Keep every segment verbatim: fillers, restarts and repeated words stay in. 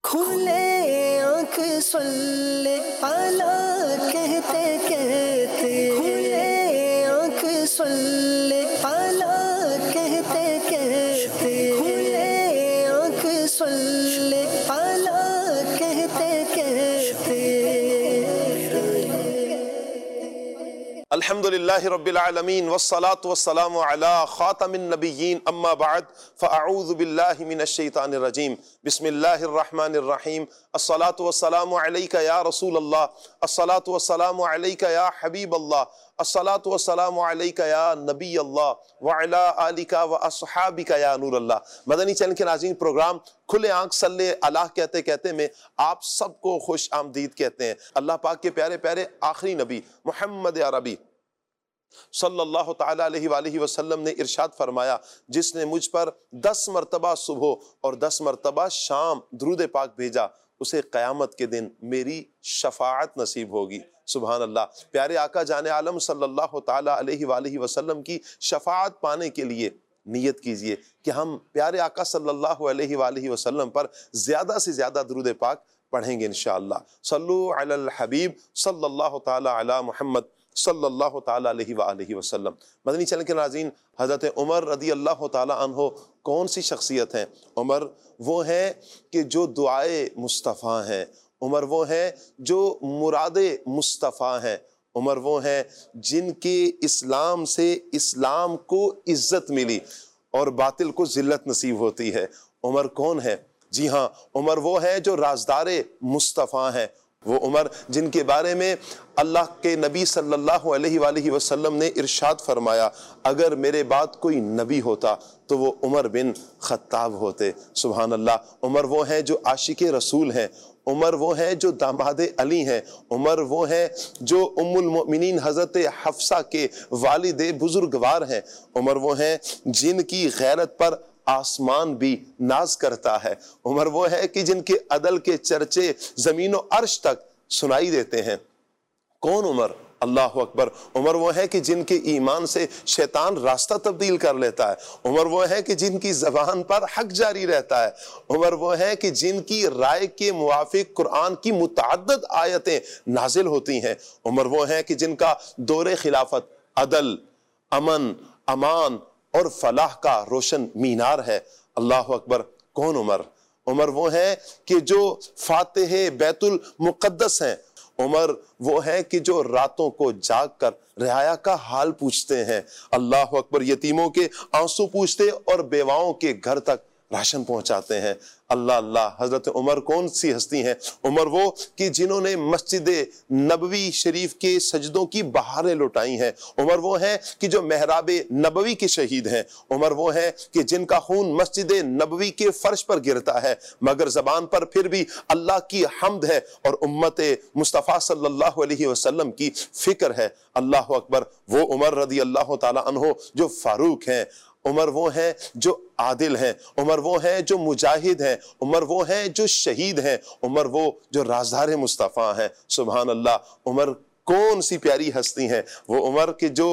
کھلے آنکھ صلی اعلیٰ کہتے کہتے، کھلے آنکھ صلی اعلیٰ کہتے کہتے، کھلے آنکھ صلی اعلیٰ کہتے کہتے۔ الحمدللہ رب العالمین والصلاة والسلام علی خاتم النبیین، اما بعد فاعوذ باللہ من الشیطان الرجیم، بسم اللہ الرحمن الرحیم۔ الصلاة والسلام علیک یا رسول اللہ، الصلاة والسلام علیک یا حبیب اللہ، الصلاة والسلام علیک یا نبی اللہ وعلی آلک واصحابک یا نور اللہ۔ مدنی چینل کے ناظرین، پروگرام کھلے آنکھ صلی اللہ کہتے کہتے میں آپ سب کو خوش آمدید کہتے ہیں۔ اللہ پاک کے پیارے پیارے آخری نبی محمد عربی صلی اللہ تعالیٰ علیہ وآلہ وسلم نے ارشاد فرمایا، جس نے مجھ پر دس مرتبہ صبح اور دس مرتبہ شام درود پاک بھیجا، اسے قیامت کے دن میری شفاعت نصیب ہوگی۔ سبحان اللہ۔ پیارے آقا جان عالم صلی اللہ تعالیٰ علیہ وآلہ وسلم کی شفاعت پانے کے لیے نیت کیجئے کہ ہم پیارے آقا صلی اللہ علیہ وآلہ وسلم پر زیادہ سے زیادہ درود پاک پڑھیں گے انشاءاللہ۔ صلو علی الحبیب صلی اللہ تعالیٰ علی محمد صلی اللہ تعالیٰ علیہ وآلہ وسلم۔ مدنی چینل کے ناظرین، حضرت عمر رضی اللہ تعالیٰ عنہ کون سی شخصیت ہیں؟ عمر وہ ہیں کہ جو دعائے مصطفیٰ ہیں، عمر وہ ہیں جو مراد مصطفیٰ ہیں، عمر وہ ہیں جن کے اسلام سے اسلام کو عزت ملی اور باطل کو ذلت نصیب ہوتی ہے۔ عمر کون ہے؟ جی ہاں، عمر وہ ہیں جو رازدار مصطفیٰ ہیں، وہ عمر جن کے بارے میں اللہ کے نبی صلی اللہ علیہ وآلہ وسلم نے ارشاد فرمایا، اگر میرے بعد کوئی نبی ہوتا تو وہ عمر بن خطاب ہوتے۔ سبحان اللہ۔ عمر وہ ہیں جو عاشق رسول ہیں، عمر وہ ہیں جو داماد علی ہیں، عمر وہ ہیں جو ام المؤمنین حضرت حفصہ کے والد بزرگوار ہیں، عمر وہ ہیں جن کی غیرت پر آسمان بھی ناز کرتا ہے، عمر وہ ہے کہ جن کے عدل کے چرچے زمین و عرش تک سنائی دیتے ہیں۔ کون عمر؟ اللہ اکبر۔ عمر وہ ہے کہ جن کے ایمان سے شیطان راستہ تبدیل کر لیتا ہے، عمر وہ ہے کہ جن کی زبان پر حق جاری رہتا ہے، عمر وہ ہے کہ جن کی رائے کے موافق قرآن کی متعدد آیتیں نازل ہوتی ہیں، عمر وہ ہے کہ جن کا دور خلافت عدل، امن، امان اور فلاح کا روشن مینار ہے۔ اللہ اکبر۔ کون عمر؟ عمر وہ ہے کہ جو فاتح بیت المقدس ہیں، عمر وہ ہے کہ جو راتوں کو جاگ کر رعایا کا حال پوچھتے ہیں۔ اللہ اکبر۔ یتیموں کے آنسو پوچھتے اور بیواؤں کے گھر تک راشن پہنچاتے ہیں۔ اللہ اللہ۔ حضرت عمر کون سی ہستی ہیں؟ عمر وہ کہ جنہوں نے مسجد نبوی شریف کے سجدوں کی بہاریں لٹائی ہیں، عمر وہ ہیں کہ جو محراب نبوی کے شہید ہیں، عمر وہ ہیں کہ جن کا خون مسجد نبوی کے فرش پر گرتا ہے مگر زبان پر پھر بھی اللہ کی حمد ہے اور امت مصطفیٰ صلی اللہ علیہ وسلم کی فکر ہے۔ اللہ اکبر۔ وہ عمر رضی اللہ تعالیٰ عنہ جو فاروق ہیں، عمر وہ ہیں جو عادل ہیں، عمر وہ ہیں جو مجاہد ہیں، عمر وہ ہیں جو شہید ہیں، عمر وہ جو رازدار مصطفیٰ ہیں۔ سبحان اللہ۔ عمر کون سی پیاری ہستی ہیں؟ وہ عمر کہ جو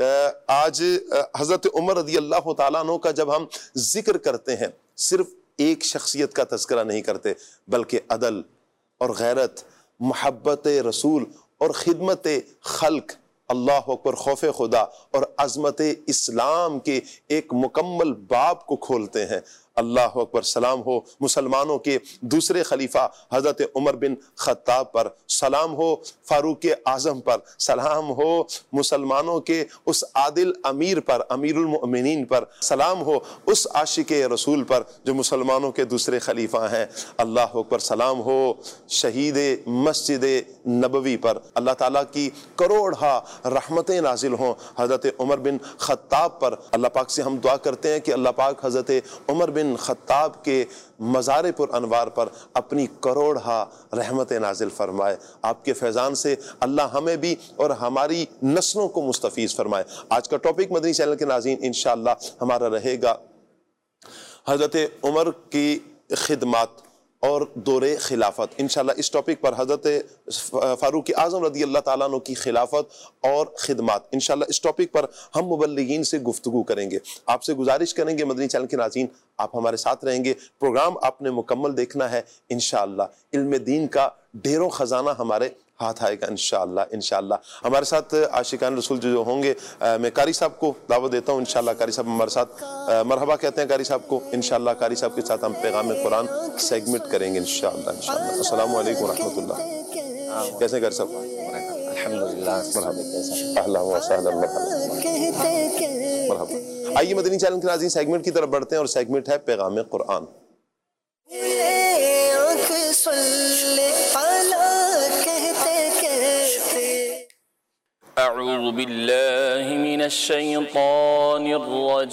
آج حضرت عمر رضی اللہ تعالیٰ عنہ کا جب ہم ذکر کرتے ہیں، صرف ایک شخصیت کا تذکرہ نہیں کرتے بلکہ عدل اور غیرت، محبت رسول اور خدمت خلق، اللہ اکبر، خوف خدا اور عظمت اسلام کے ایک مکمل باب کو کھولتے ہیں۔ اللہ اکبر۔ سلام ہو مسلمانوں کے دوسرے خلیفہ حضرت عمر بن خطاب پر، سلام ہو فاروق اعظم پر، سلام ہو مسلمانوں کے اس عادل امیر پر، امیر المؤمنین پر، سلام ہو اس عاشق رسول پر جو مسلمانوں کے دوسرے خلیفہ ہیں۔ اللہ اکبر۔ سلام ہو شہید مسجد نبوی پر۔ اللہ تعالیٰ کی کروڑہا رحمتیں نازل ہوں حضرت عمر بن خطاب پر۔ اللہ پاک سے ہم دعا کرتے ہیں کہ اللہ پاک حضرت عمر بن خطاب کے مزار پر انوار پر اپنی کروڑہا رحمت نازل فرمائے۔ آپ کے فیضان سے اللہ ہمیں بھی اور ہماری نسلوں کو مستفیض فرمائے۔ آج کا ٹاپک مدنی چینل کے ناظرین انشاءاللہ ہمارا رہے گا حضرت عمر کی خدمات और दौरे खिलाफत। इंशाल्लाह इस टॉपिक पर हज़रत फ़ारूक आज़म रज़ी अल्लाह ताला अन्हु की खिलाफत और खिदमत, इंशाल्लाह इस टॉपिक पर हम मुबल्लिगीन से गुफ्तगू करेंगे। आपसे गुजारिश करेंगे मदनी चैनल के नाज़रीन आप हमारे साथ रहेंगे, प्रोग्राम आपने मुकम्मल देखना है। इंशाल्लाह इल्म दीन का ढेरों ख़जाना हमारे हाथ आएगा इंशाल्लाह। इंशाल्लाह हमारे साथ आशिकान रसूल जो होंगे, आ, मैं कारी साहब को दावत देता हूँ। इंशाल्लाह कारी साहब हमारे साथ आ, मरहबा कहते हैं कारी साहब को। इंशाल्लाह कारी साहब के साथ हम पैगाम कुरान सेगमेंट करेंगे इंशाल्लाह। इंशाल्लाह अस्सलामु अलैकुम व रहमतुल्लाह। कैसे हैं कारी साहब? अल्हम्दुलिल्लाह। मरहबा। आइए मदनी चैनल के नाज़रीन सेगमेंट की तरफ बढ़ते हैं और सेगमेंट है पैगाम कुरान। अऊज़ु बिल्लाहि मिनश शैतानिर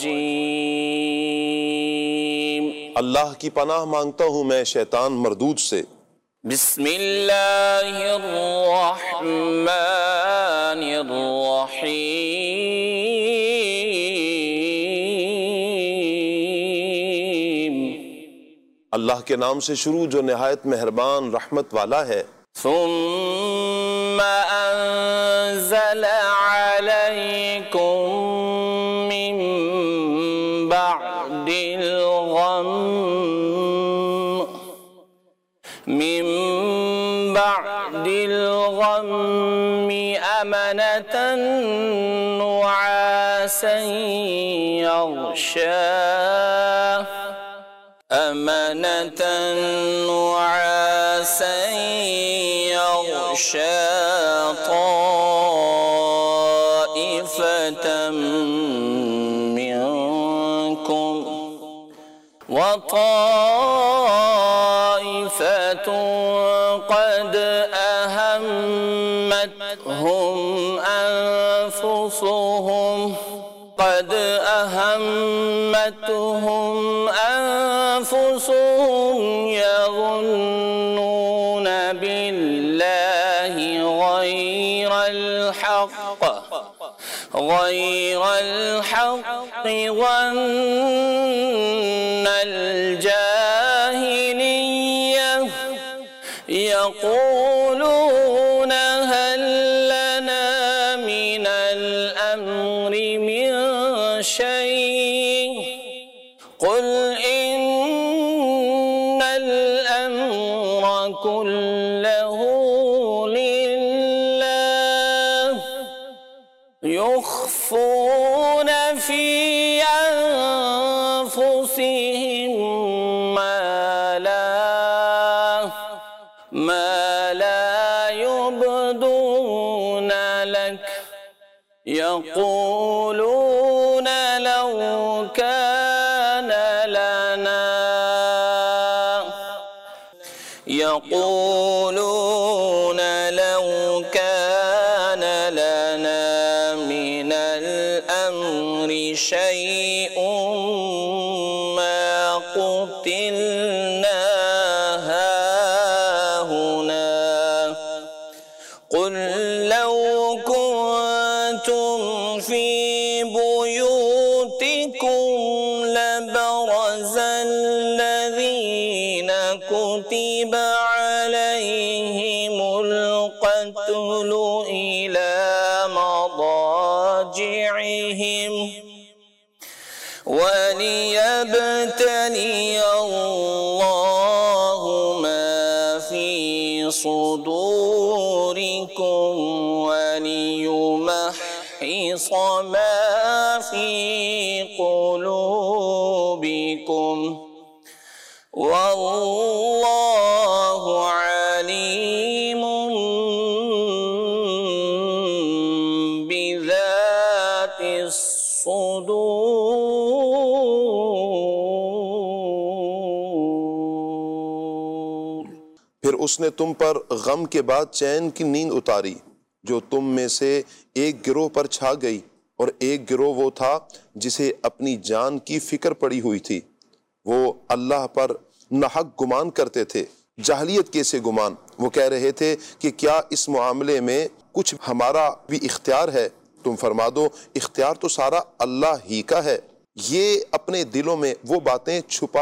रजीम। अल्लाह की पनाह मांगता हूँ मैं शैतान मरदूद से। बिस्मिल्लाहिर रहमानिर रहीम। अल्लाह के नाम से शुरू जो निहायत मेहरबान रहमत वाला है। सुम्मा अंज़ला अलैकुम मिन बअदिल गम्म मिन बअदिल गम्मि अमनतन नुआसन यग़शा अमनतन नुआसन यग़शा ताइफ़तम मिनकुम व ताइफ़तुन क़द अहम्मतहुम अन्फुसुहुम क़द अहम्मतहुम अन्फुसुहुम यज़ुन्नून बिल्लाहि गैरल हक़्क़ गैरल हक़्क़ ज़न्नल जाहिलिय्यह यक़ूलून हल लना मिनल अम्रि मिन शै क़ुल इन्नल अम्र कुल्लहु लिल्लाह युख़्फ़ून फ़ी अन्फ़ुसिहिम मा ला मा ला युब्दून लक यक़ूलून लौ कान लना यक़ूलून लौ कान लना मिनल अम्रि शै'उन मा क़ुतिलना हाहुना क़ुल लौ कुन्तुम फ़ी बुयूतिकुम लबरज़ल लज़ीना कुतिबा अलैहिमुल क़त्लु इला मदाजि'ihim वलियब्तलिय अल्लाहु मा फ़ी सुदूरिकुम वलियुमह्हिस मा फ़ी क़ुलूबिकुम वल्लाहु अलीमुम बिज़ातिस सुदूर। फिर उसने तुम पर गम के बाद चैन की नींद उतारी जो तुम में से एक गिरोह पर छा गई, और एक गिरोह वो था जिसे अपनी जान की फिक्र पड़ी हुई थी। वो अल्लाह पर नाहक गुमान करते थे, जाहलियत के से गुमान। वो कह रहे थे कि क्या इस मामले में कुछ हमारा भी इख्तियार है? तुम फरमा दो इख्तियार तो सारा अल्लाह ही का है। ये अपने दिलों में वो बातें छुपा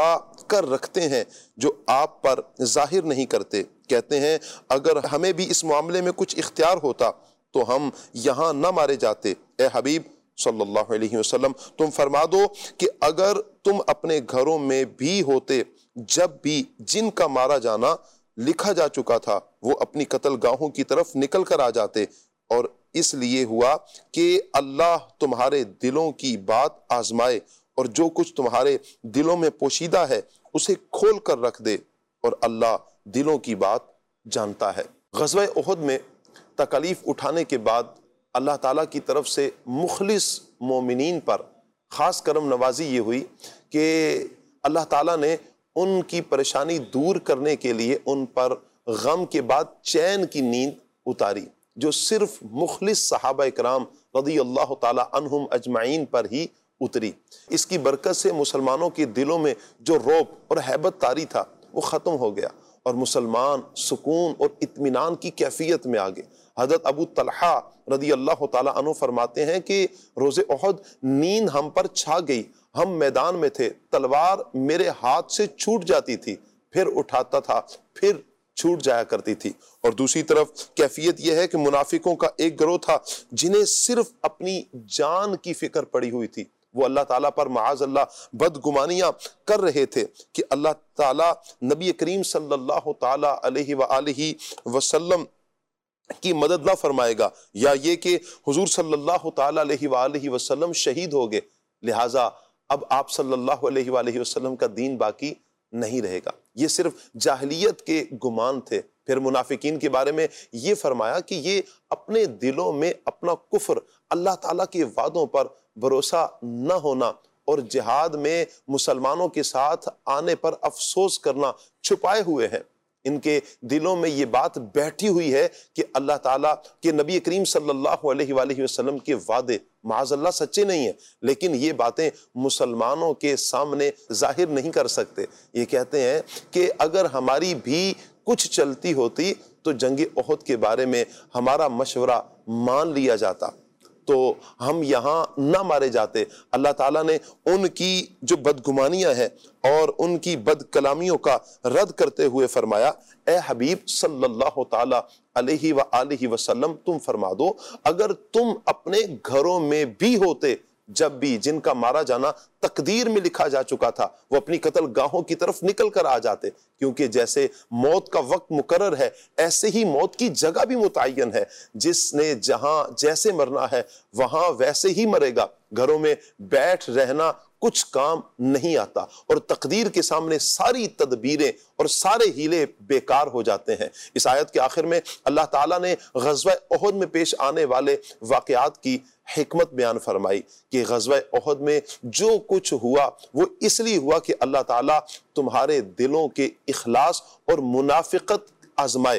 کر رکھتے ہیں جو آپ پر ظاہر نہیں کرتے۔ کہتے ہیں اگر ہمیں بھی اس معاملے میں کچھ اختیار ہوتا تو ہم یہاں نہ مارے جاتے۔ اے حبیب صلی اللہ علیہ وسلم تم فرما دو کہ اگر تم اپنے گھروں میں بھی ہوتے جب بھی جن کا مارا جانا لکھا جا چکا تھا وہ اپنی قتل گاہوں کی طرف نکل کر آ جاتے، اور اس لیے ہوا کہ اللہ تمہارے دلوں کی بات آزمائے اور جو کچھ تمہارے دلوں میں پوشیدہ ہے اسے کھول کر رکھ دے، اور اللہ دلوں کی بات جانتا ہے۔ غزوہ احد میں تکالیف اٹھانے کے بعد اللہ تعالیٰ کی طرف سے مخلص مومنین پر خاص کرم نوازی یہ ہوئی کہ اللہ تعالیٰ نے ان کی پریشانی دور کرنے کے لیے ان پر غم کے بعد چین کی نیند اتاری، جو صرف مخلص صحابہ اکرام رضی اللہ تعالیٰ عنہم اجمعین پر ہی اتری۔ اس کی برکت سے مسلمانوں کے دلوں میں جو رعب اور ہیبت طاری تھا وہ ختم ہو گیا، اور مسلمان سکون اور اطمینان کی کیفیت میں آگے۔ حضرت ابو طلحہ رضی اللہ تعالیٰ عنہ فرماتے ہیں کہ روز احد نیند ہم پر چھا گئی، ہم میدان میں تھے، تلوار میرے ہاتھ سے چھوٹ جاتی تھی، پھر اٹھاتا تھا، پھر چھوٹ جایا کرتی تھی۔ اور دوسری طرف کیفیت یہ ہے کہ منافقوں کا ایک گروہ تھا جنہیں صرف اپنی جان کی فکر پڑی ہوئی تھی، وہ اللہ تعالیٰ پر معاذ اللہ بدگمانیاں کر رہے تھے کہ اللہ تعالیٰ نبی کریم صلی اللہ تعالیٰ علیہ وآلہ وسلم کی مدد نہ فرمائے گا، یا یہ کہ حضور صلی اللہ تعالیٰ علیہ وآلہ وسلم شہید ہو گئے، لہٰذا اب آپ صلی اللہ علیہ وآلہ وسلم کا دین باقی نہیں رہے گا۔ یہ صرف جاہلیت کے گمان تھے۔ پھر منافقین کے بارے میں یہ فرمایا کہ یہ اپنے دلوں میں اپنا کفر، اللہ تعالیٰ کے وعدوں پر بھروسہ نہ ہونا اور جہاد میں مسلمانوں کے ساتھ آنے پر افسوس کرنا چھپائے ہوئے ہیں۔ ان کے دلوں میں یہ بات بیٹھی ہوئی ہے کہ اللہ تعالیٰ کے نبی کریم صلی اللہ علیہ وآلہ وسلم کے وعدے معاذ اللہ سچے نہیں ہیں، لیکن یہ باتیں مسلمانوں کے سامنے ظاہر نہیں کر سکتے۔ یہ کہتے ہیں کہ اگر ہماری بھی کچھ چلتی ہوتی تو جنگ احد کے بارے میں ہمارا مشورہ مان لیا جاتا تو ہم یہاں نہ مارے جاتے۔ اللہ تعالیٰ نے ان کی جو بدگمانیاں ہیں اور ان کی بد کلامیوں کا رد کرتے ہوئے فرمایا، اے حبیب صلی اللہ تعالیٰ علیہ وآلہ وسلم تم فرما دو اگر تم اپنے گھروں میں بھی ہوتے جب بھی جن کا مارا جانا تقدیر میں لکھا جا چکا تھا وہ اپنی قتل گاہوں کی طرف نکل کر آ جاتے، کیونکہ جیسے موت کا وقت مقرر ہے ایسے ہی موت کی جگہ بھی متعین ہے، جس نے جہاں جیسے مرنا ہے وہاں ویسے ہی مرے گا۔ گھروں میں بیٹھ رہنا کچھ کام نہیں آتا، اور تقدیر کے سامنے ساری تدبیریں اور سارے ہیلے بیکار ہو جاتے ہیں۔ اس آیت کے آخر میں اللہ تعالیٰ نے غزوہ احد میں پیش آنے والے واقعات کی حکمت بیان فرمائی کہ غزوہ احد میں جو کچھ ہوا وہ اس لیے ہوا کہ اللہ تعالیٰ تمہارے دلوں کے اخلاص اور منافقت آزمائے،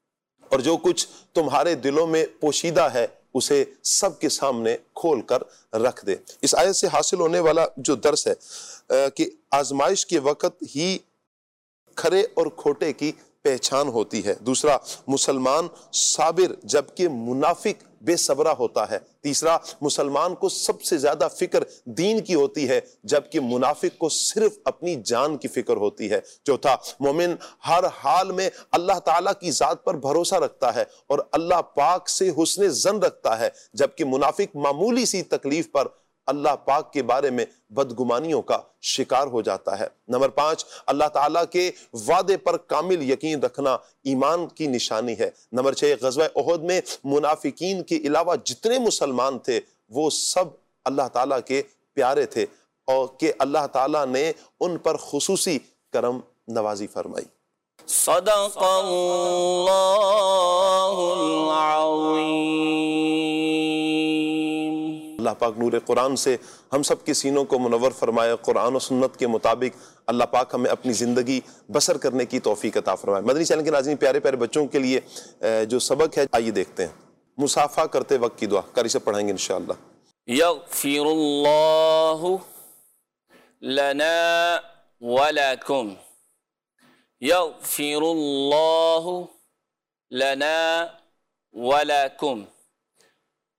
اور جو کچھ تمہارے دلوں میں پوشیدہ ہے اسے سب کے سامنے کھول کر رکھ دے۔ اس آیت سے حاصل ہونے والا جو درس ہے کہ آزمائش کے وقت ہی کھرے اور کھوٹے کی پہچان ہوتی ہے۔ دوسرا، مسلمان صابر جبکہ منافق بے صبرہ ہوتا ہے۔ تیسرا، مسلمان کو سب سے زیادہ فکر دین کی ہوتی ہے جبکہ منافق کو صرف اپنی جان کی فکر ہوتی ہے۔ چوتھا، مومن ہر حال میں اللہ تعالیٰ کی ذات پر بھروسہ رکھتا ہے اور اللہ پاک سے حسن ظن رکھتا ہے، جبکہ منافق معمولی سی تکلیف پر اللہ پاک کے بارے میں بدگمانیوں کا شکار ہو جاتا ہے۔ نمبر پانچ، اللہ تعالیٰ کے وعدے پر کامل یقین رکھنا ایمان کی نشانی ہے۔ نمبر چھ، غزوہ احد میں منافقین کے علاوہ جتنے مسلمان تھے وہ سب اللہ تعالیٰ کے پیارے تھے، اور کہ اللہ تعالیٰ نے ان پر خصوصی کرم نوازی فرمائی۔ صدق اللہ العظیم۔ اللہ پاک نور قرآن سے ہم سب کے سینوں کو منور فرمائے، قرآن و سنت کے مطابق اللہ پاک ہمیں اپنی زندگی بسر کرنے کی توفیق عطا فرمائے۔ مدنی چینل کے ناظرین، پیارے پیارے بچوں کے لیے جو سبق ہے آئیے دیکھتے ہیں۔ مصافحہ کرتے وقت کی دعا قاری سے پڑھیں گے انشاءاللہ۔ یغفر اللہ لنا ولکم، یغفر اللہ لنا ولکم،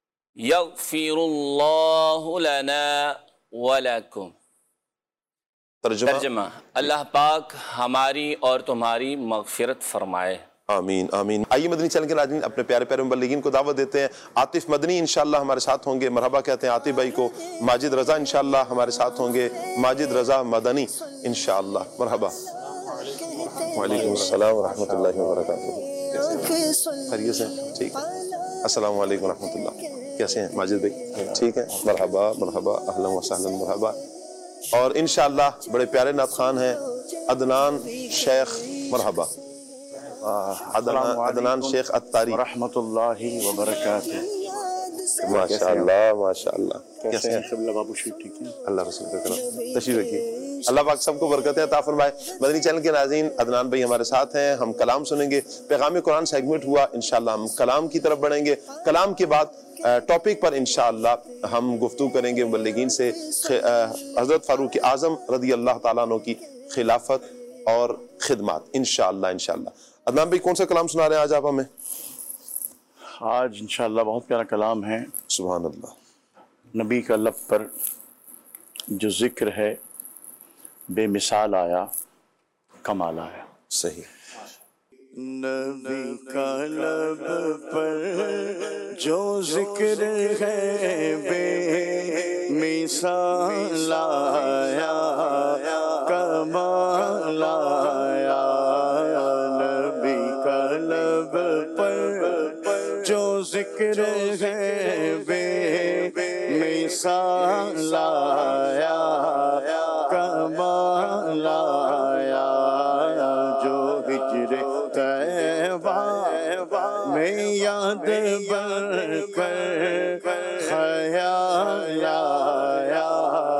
یغفر اللہ لنا ولکم۔ ترجمہ ترجمہ اللہ پاک ہماری اور تمہاری مغفرت فرمائے۔ آمین آمین۔ آئیے مدنی چینل کے ناظرین اپنے پیارے پیارے مبلغین کو دعوت دیتے ہیں۔ عاطف مدنی انشاءاللہ ہمارے ساتھ ہوں گے، مرحبا کہتے ہیں عاطف بھائی کو۔ ماجد رضا انشاءاللہ ہمارے ساتھ ہوں گے، ماجد رضا مدنی انشاءاللہ، مرحبا۔ وعلیکم السلام ورحمۃ اللہ وبرکاتہ۔ خیریت سے ٹھیک، السلام علیکم ورحمۃ اللہ، کیسے ہیں ماجد بھائی؟ ٹھیک ہے، مرحبا مرحبا، اہلا وسہلا، مرحبا۔ اور انشاءاللہ بڑے پیارے نعت خوان ہیں، عدنان شیخ، مرحبا، عدنان عدنان شیخ اتاری رحمۃ اللہ وبرکاتہ۔ ماشاءاللہ ماشاءاللہ، کیسے ہیں سب؟ بابو شریف ٹھیک ہیں؟ اللہ رسول کا کرم، تشریف رکھیے، اللہ پاک سب کو برکتیں عطا فرمائے۔ مدنی چینل کے ناظرین عدنان بھائی ہمارے ساتھ ہیں، ہم کلام سنیں گے، پیغام قرآن سیگمنٹ ہوا، انشاءاللہ ہم کلام کی طرف بڑھیں گے۔ کلام کے بعد ٹاپک پر انشاءاللہ ہم گفتگو کریں گے مبلغین سے، حضرت فاروق اعظم رضی اللہ تعالیٰ عنہ کی خلافت اور خدمات، انشاءاللہ انشاءاللہ۔ عدنان بھائی کون سا کلام سنا رہے ہیں آج آپ ہمیں؟ آج انشاءاللہ بہت پیارا کلام ہے، سبحان اللہ۔ نبی کا لب پر جو ذکر ہے، بے مثال آیا، کمال آیا۔ صحیح۔ نبی کا لب پر جو ذکر ہے، بے مثال آیا، کمال آیا۔ نبی کا لب پر جو ذکر ہے، بے مثال آیا، کمال آیا۔ جو ہجر طیبہ میں یاد بر کر خیال آیا،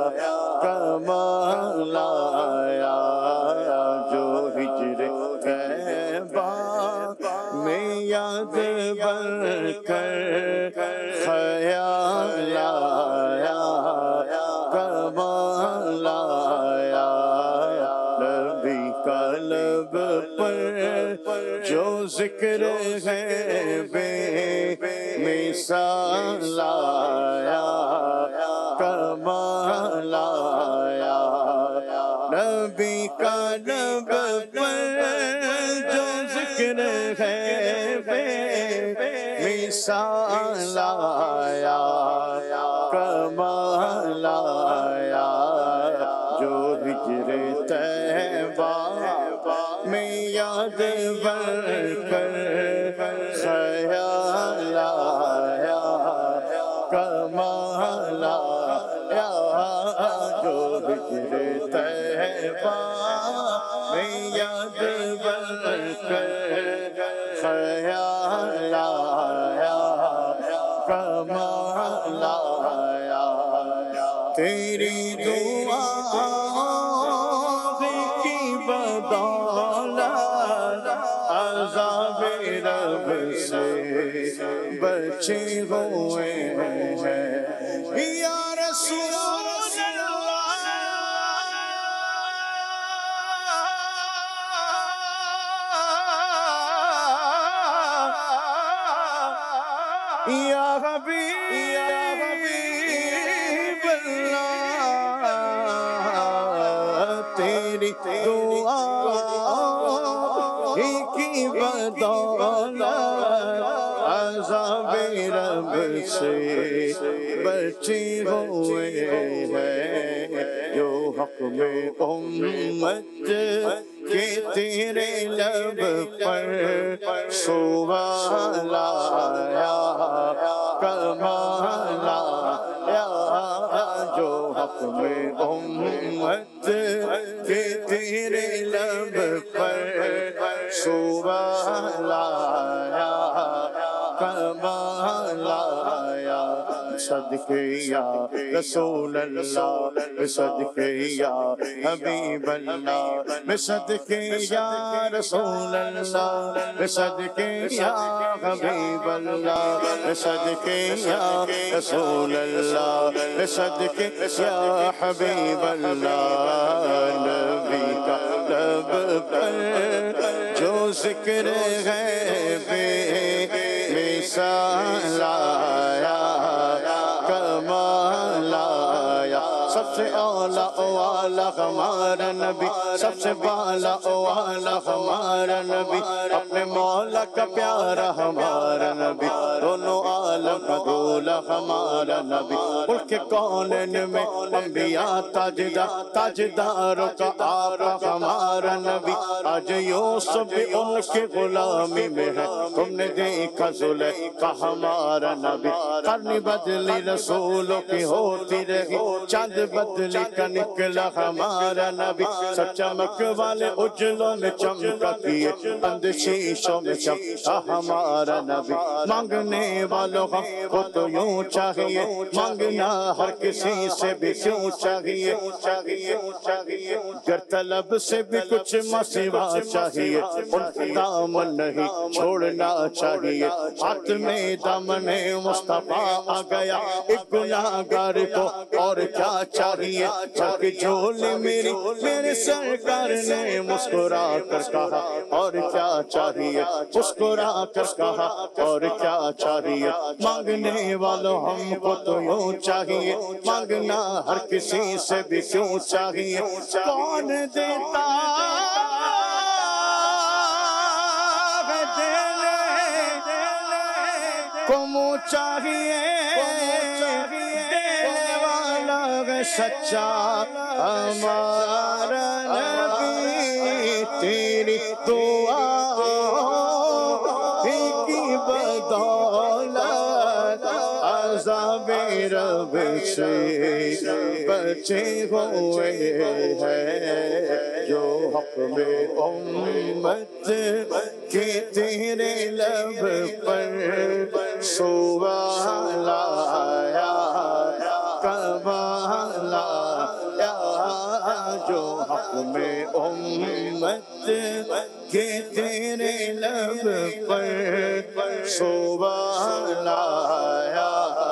کمال آیا۔ جو ہجر طیبہ میں یاد بر کر خیال آیا، کمال آیا۔ نبی کا لب پر جو ذکر ہے، بے مثال آیا، کمال آیا۔ نبی کا لب پر جو ذکر ہے، بے مثال آیا، کمال آیا۔ جو ہجر طیبہ میں یاد بر کر خیال آیا، کمال آیا۔ جو ہجر طیبہ میں یاد بر کر خیال آیا، کمال آیا۔ تیری دعا کی بدولت عذاب رب سے بچے ہوئے ہیں، یا رسول اللہ، یا حبیب اللہ، تیری دعا کی بدولت عذاب رب سے بچے ہوئے ہیں، جو حق میں امت کہ تیرے لب پر سوال آیا، کمال آیا۔ جو حق میں امت کہ تیرے لب پر سوال آیا، کمال آیا۔ صدقے یا رسول اللہ، صدقے یا حبیب اللہ، میں صدقے یا رسول اللہ، صدقے یا حبیب اللہ، صدقے یا رسول اللہ، صدقے یا حبیب اللہ۔ نبی کا لب پر جو ذکر ہے، بے مثال آیا، کمال آیا۔ سب سے اولا والا ہمارا نبی، سب سے بالا والا ہمارا نبی، اپنے مولا کا پیارا ہمارا نبی، دونوں عالم کا دولا ہمارا نبی، ملک کونین میں انبیاء تاجدار، تاجداروں کا آقا ہمارا نبی، آج یوسف بھی ان کے غلامی میں ہے، تم نے دیکھا زلیخا ہمارا نبی، قرن بدلی رسولوں کی ہوتی رہی، چاند بدلی کا نکلا ہمارا نبی، سب چمک والے اجلوں میں چمکا کیے، بند شیشوں میں چمکا ہمارا نبی، مانگنے والوں ہم کو تو یوں چاہیے، مانگنا ہر کسی سے بھی کیوں چاہیے، گر طلب سے بھی کچھ مسوا چاہیے، ان کا دامن نہیں چھوڑنا چاہیے، ہاتھ میں دامن مصطفیٰ آ گیا، ایک گناہگار کو اور کیا چاہیے، چاکہ جھولی میری میرے سرکار نے مسکرا کر کہا اور کیا چاہیے، مسکرا کر کہا اور کیا چاہیے، مانگنے والوں ہم کو تو یوں چاہیے، مانگنا ہر کسی سے بھی کیوں چاہیے، کون دیتا ہے دینے کو منہ چاہیے، دینے والا ہے سچا ہمارا نبی، تیری دعا کی بدولت عذاب رب سے بچے ہوئے ہیں، جو حق میں امت کے تیرے لب پر سبحان لایا، کمال لایا، جو حق میں امت کے تیرے لب پر سبحان لایا،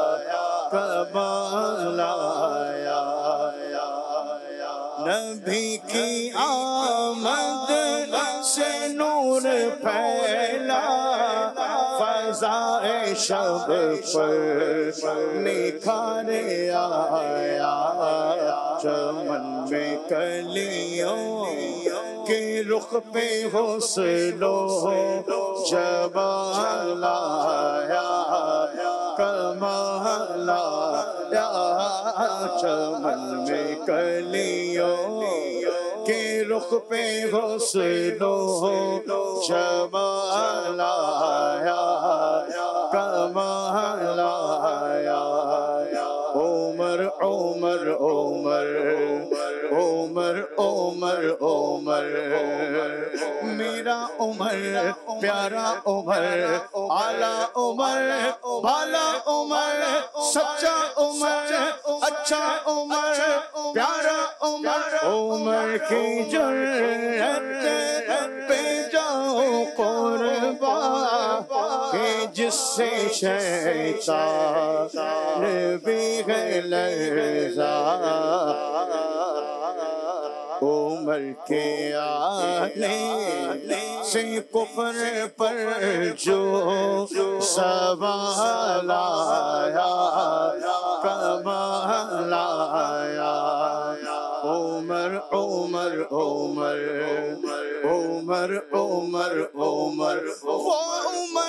کمال لایا، نبی کی آمد سے نور پھیلا، فضائے شب پر نکھار آیا، چمن میں کلیوں کے رخ پہ حسن و جمال آیا، کمال آیا، چمن میں کلیوں کے رخ پہ حسن و جمال آیا، کمال آیا، عمر عمر عمر عمر عمر عمر میرا عمر پیارا عمر، اعلیٰ عمر، بالا عمر، سچا عمر، اچھا عمر، پیارا عمر، عمر کی جرأت پہ جاؤ قربان، کہ جس سے شیطان بھی ہے لرزا، عمر کے آنے سے کفر پر جو سوال آیا، کمال آیا، عمر عمر عمر عمر عمر عمر وہ عمر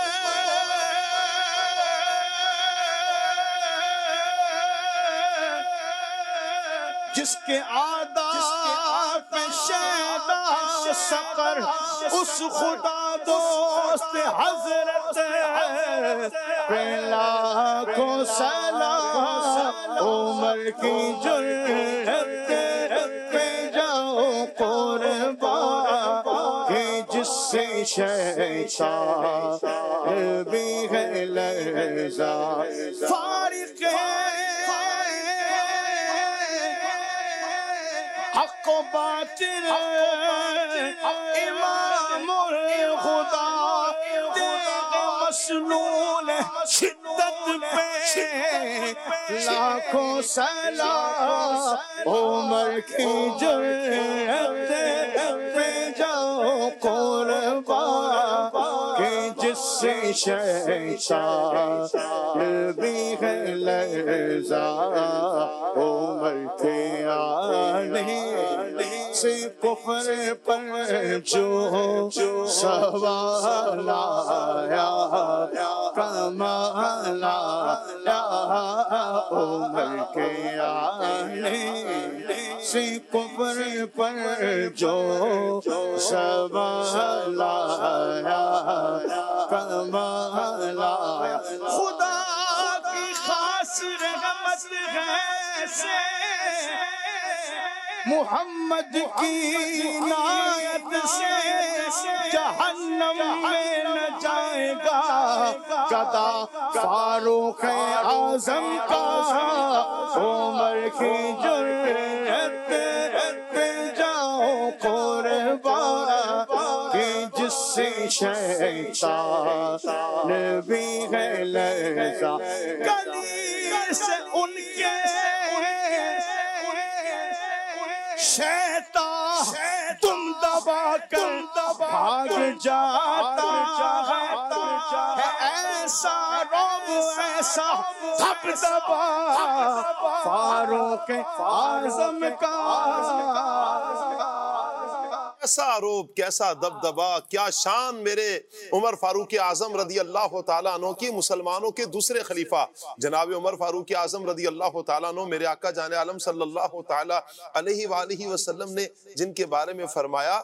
جس کے آداب پہ شیدا سقر، اس خدا دوست حضرت پہ لاکھوں سلام، عمر کی جرأت پہ جاؤ قربان، کہ جس سے شیطان بھی ہے لرزا، فارق حق و باطل، امام الخدا، تیغ مسلول شدت پہ لاکھوں سلام، عمر کی جرأت پہ جاؤ قربان، کہ جس سے شیطان بھی ہے لرزا، عمر کے آنے سے کفر پر جو سوال آیا، کمال آیا، عمر کے آنے سے کفر پر جو سوال آیا، کمال آیا۔ خدا کی خاص رحمت ہے سے محمد کی عنایت سے جہنم میں نہ جائے گا گدا فاروق اعظم کا، عمر کی جرأت پہ جاؤ قربان، کہ جس سے شیطان بھی ہے لرزا۔ گلی سے ان کے شیطان تم دبا کر بھاگ جاتا ہے، ایسا رعب ایسا دبدبا فاروق اعظم کا، کیسا روب، کیسا دبدبا، کیا شان میرے عمر فاروق اعظم رضی اللہ تعالیٰ عنہ کی، مسلمانوں کے دوسرے خلیفہ جناب عمر فاروق اعظم رضی اللہ تعالیٰ عنہ، میرے آقا جان عالم صلی اللہ تعالیٰ علیہ وآلہ وسلم نے جن کے بارے میں فرمایا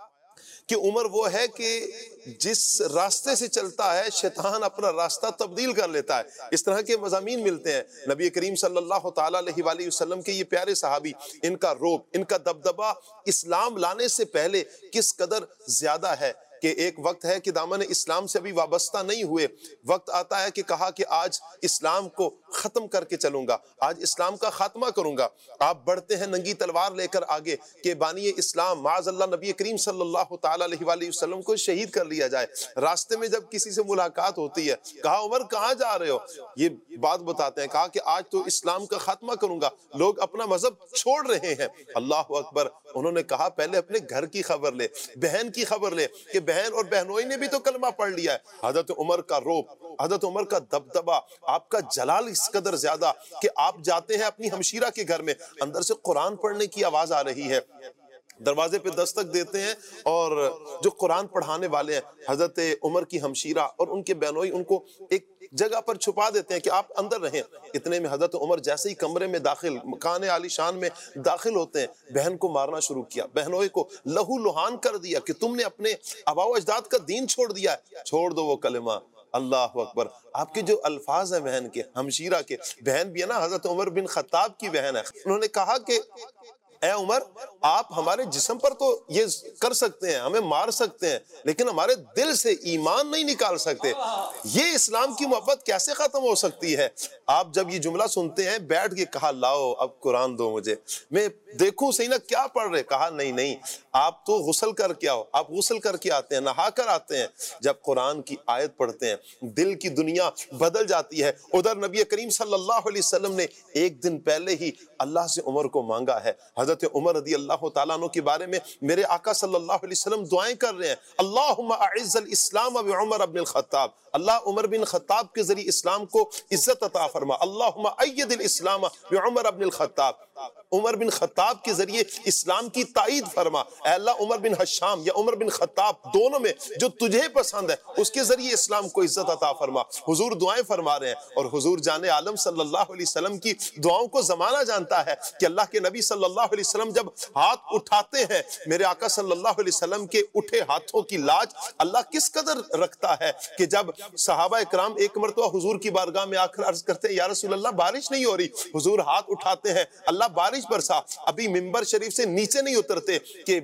کہ عمر وہ ہے کہ جس راستے سے چلتا ہے شیطان اپنا راستہ تبدیل کر لیتا ہے۔ اس طرح کے مضامین ملتے ہیں نبی کریم صلی اللہ تعالیٰ علیہ وآلہ وسلم کے یہ پیارے صحابی، ان کا روب، ان کا دبدبا اسلام لانے سے پہلے کس قدر زیادہ ہے کہ ایک وقت ہے کہ دامن اسلام سے ابھی وابستہ نہیں ہوئے، وقت آتا ہے کہ کہا کہ آج اسلام کو ختم کر کے چلوں گا، آج اسلام کا خاتمہ کروں گا۔ آپ بڑھتے ہیں ننگی تلوار لے کر آگے کہ بانی اسلام معاذ اللہ نبی کریم صلی اللہ تعالیٰ علیہ وآلہ وسلم کو شہید کر لیا جائے۔ راستے میں جب کسی سے ملاقات ہوتی ہے، کہا عمر کہاں جا رہے ہو؟ یہ بات بتاتے ہیں، کہا کہ آج تو اسلام کا خاتمہ کروں گا، لوگ اپنا مذہب چھوڑ رہے ہیں۔ اللہ اکبر۔ انہوں نے کہا پہلے اپنے گھر کی خبر لے، بہن کی خبر لے کہ بہن اور بہنوئی نے بھی تو کلمہ پڑھ لیا ہے۔ حضرت عمر کا روب، حضرت عمر کا دبدبا، آپ کا جلال اس قدر زیادہ کہ آپ جاتے ہیں اپنی ہمشیرہ کے گھر میں، اندر سے قرآن پڑھنے کی آواز آ رہی ہے، دروازے پہ دستک دیتے ہیں اور جو قرآن پڑھانے والے ہیں حضرت عمر کی ہمشیرہ اور ان کے بہنوئی ان کو ایک جگہ پر چھپا دیتے ہیں کہ آپ اندر رہیں۔ اتنے میں حضرت عمر جیسے ہی کمرے میں داخل، مکان عالی شان میں داخل ہوتے ہیں، بہن کو مارنا شروع کیا، بہنوئی کو لہو لہان کر دیا کہ تم نے اپنے آباء و اجداد کا دین چھوڑ دیا ہے، چھوڑ دو وہ کلمہ۔ اللہ اکبر۔ آپ کے جو الفاظ ہیں بہن کے، ہمشیرہ کے، بہن بھی ہے نا حضرت عمر بن خطاب کی بہن ہے، انہوں نے کہا کہ اے عمر آپ ہمارے جسم پر تو یہ کر سکتے ہیں، ہمیں مار سکتے ہیں، لیکن ہمارے دل سے ایمان نہیں نکال سکتے، یہ اسلام کی محبت کیسے ختم ہو سکتی ہے؟ آپ جب یہ جملہ سنتے ہیں بیٹھ کے کہا لاؤ اب قرآن دو مجھے، میں دیکھوں صحیح نا کیا پڑھ رہے؟ کہا نہیں نہیں آپ تو غسل کر کے آؤ۔ آپ غسل کر کے آتے ہیں، نہا کر آتے ہیں، جب قرآن کی آیت پڑھتے ہیں دل کی دنیا بدل جاتی ہے۔ ادھر نبی کریم صلی اللہ علیہ وسلم نے ایک دن پہلے ہی اللہ سے عمر کو مانگا ہے۔ حضرت عمر رضی اللہ تعالیٰ عنہ کے بارے میں میرے آقا صلی اللہ علیہ وسلم دعائیں کر رہے ہیں، اللہم اعز الاسلام بعمر بن الخطاب، اللہ عمر بن خطاب کے ذریعے اسلام کو عزت عطا فرما، اللہم اید الاسلام بعمر بن الخطاب، عمر بن خطاب کے ذریعے اسلام کی تائید فرما، اے اللہ عمر بن حشام یا عمر بن خطاب دونوں میں جو تجھے پسند ہے اس کے ذریعے اسلام کو عزت عطا فرما۔ حضور دعائیں فرما رہے ہیں اور حضور جان عالم صلی اللہ علیہ وسلم کی دعاؤں کو زمانہ جانتا ہے کہ اللہ کے نبی صلی اللہ علیہ وسلم جب ہاتھ اٹھاتے ہیں، میرے آقا صلی اللہ علیہ وسلم کے اٹھے ہاتھوں کی لاج اللہ کس قدر رکھتا ہے کہ جب صحابہ اکرام ایک مرتبہ حضور کی بارگاہ میں آ کر عرض کرتے ہیں یا رسول اللہ بارش نہیں ہو رہی، حضور ہاتھ اٹھاتے ہیں اللہ بارش برسا، ابھی منبر شریف سے نیچے نہیں اترتے کہ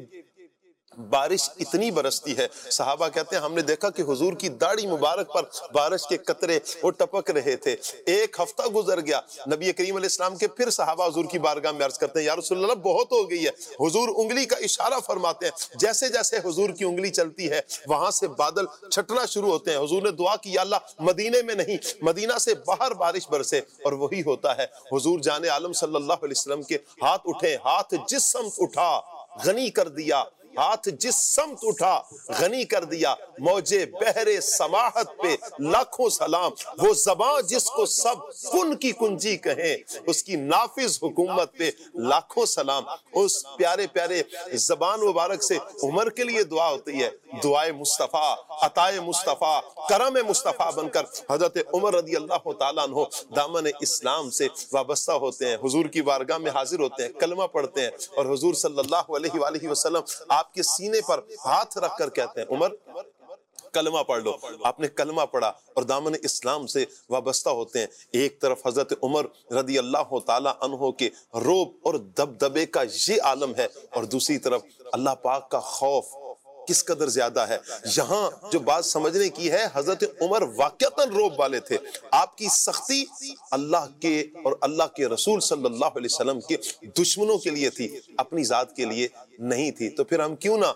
بارش اتنی برستی ہے۔ صحابہ کہتے ہیں ہم نے دیکھا کہ حضور کی داڑھی مبارک پر بارش کے قطرے وہ ٹپک رہے تھے۔ ایک ہفتہ گزر گیا، نبی کریم علیہ السلام کے پھر صحابہ حضور کی بارگاہ میں عرض کرتے ہیں یا رسول اللہ بہت ہو گئی ہے، حضور انگلی کا اشارہ فرماتے ہیں، جیسے جیسے حضور کی انگلی چلتی ہے وہاں سے بادل چھٹنا شروع ہوتے ہیں۔ حضور نے دعا کی یا اللہ مدینے میں نہیں مدینہ سے باہر بارش برسے، اور وہی ہوتا ہے۔ حضور جان عالم صلی اللہ علیہ وسلم کے ہاتھ اٹھے، ہاتھ جس سمت اٹھا غنی کر دیا، ہاتھ جس سمت اٹھا غنی کر دیا موجے بحر سماحت پہ لاکھوں سلام، وہ زبان جس کو سب کن کی کنجی کہیں اس کی نافذ حکومت پہ لاکھوں سلام۔ اس پیارے پیارے زبان مبارک سے عمر کے لیے دعا ہوتی ہے، دعائے مصطفیٰ، عطائے مصطفیٰ، کرم مصطفیٰ بن کر حضرت عمر رضی اللہ تعالیٰ عنہ دامن اسلام سے وابستہ ہوتے ہیں، حضور کی بارگاہ میں حاضر ہوتے ہیں، کلمہ پڑھتے ہیں، اور حضور صلی اللہ علیہ وآلہ وسلم آپ کے سینے پر ہاتھ رکھ کر کہتے ہیں عمر کلمہ پڑھ لو۔ آپ نے کلمہ پڑھا اور دامن اسلام سے وابستہ ہوتے ہیں۔ ایک طرف حضرت عمر رضی اللہ تعالیٰ عنہ کے روب اور دبدبے کا یہ عالم ہے، اور دوسری طرف اللہ پاک کا خوف کس قدر زیادہ ہے۔ یہاں جو بات سمجھنے کی ہے، حضرت عمر واقعتاً روب والے تھے، آپ کی سختی اللہ کے اور اللہ کے رسول صلی اللہ علیہ وسلم کے دشمنوں کے لیے تھی، اپنی ذات کے لیے نہیں تھی۔ تو پھر ہم کیوں نہ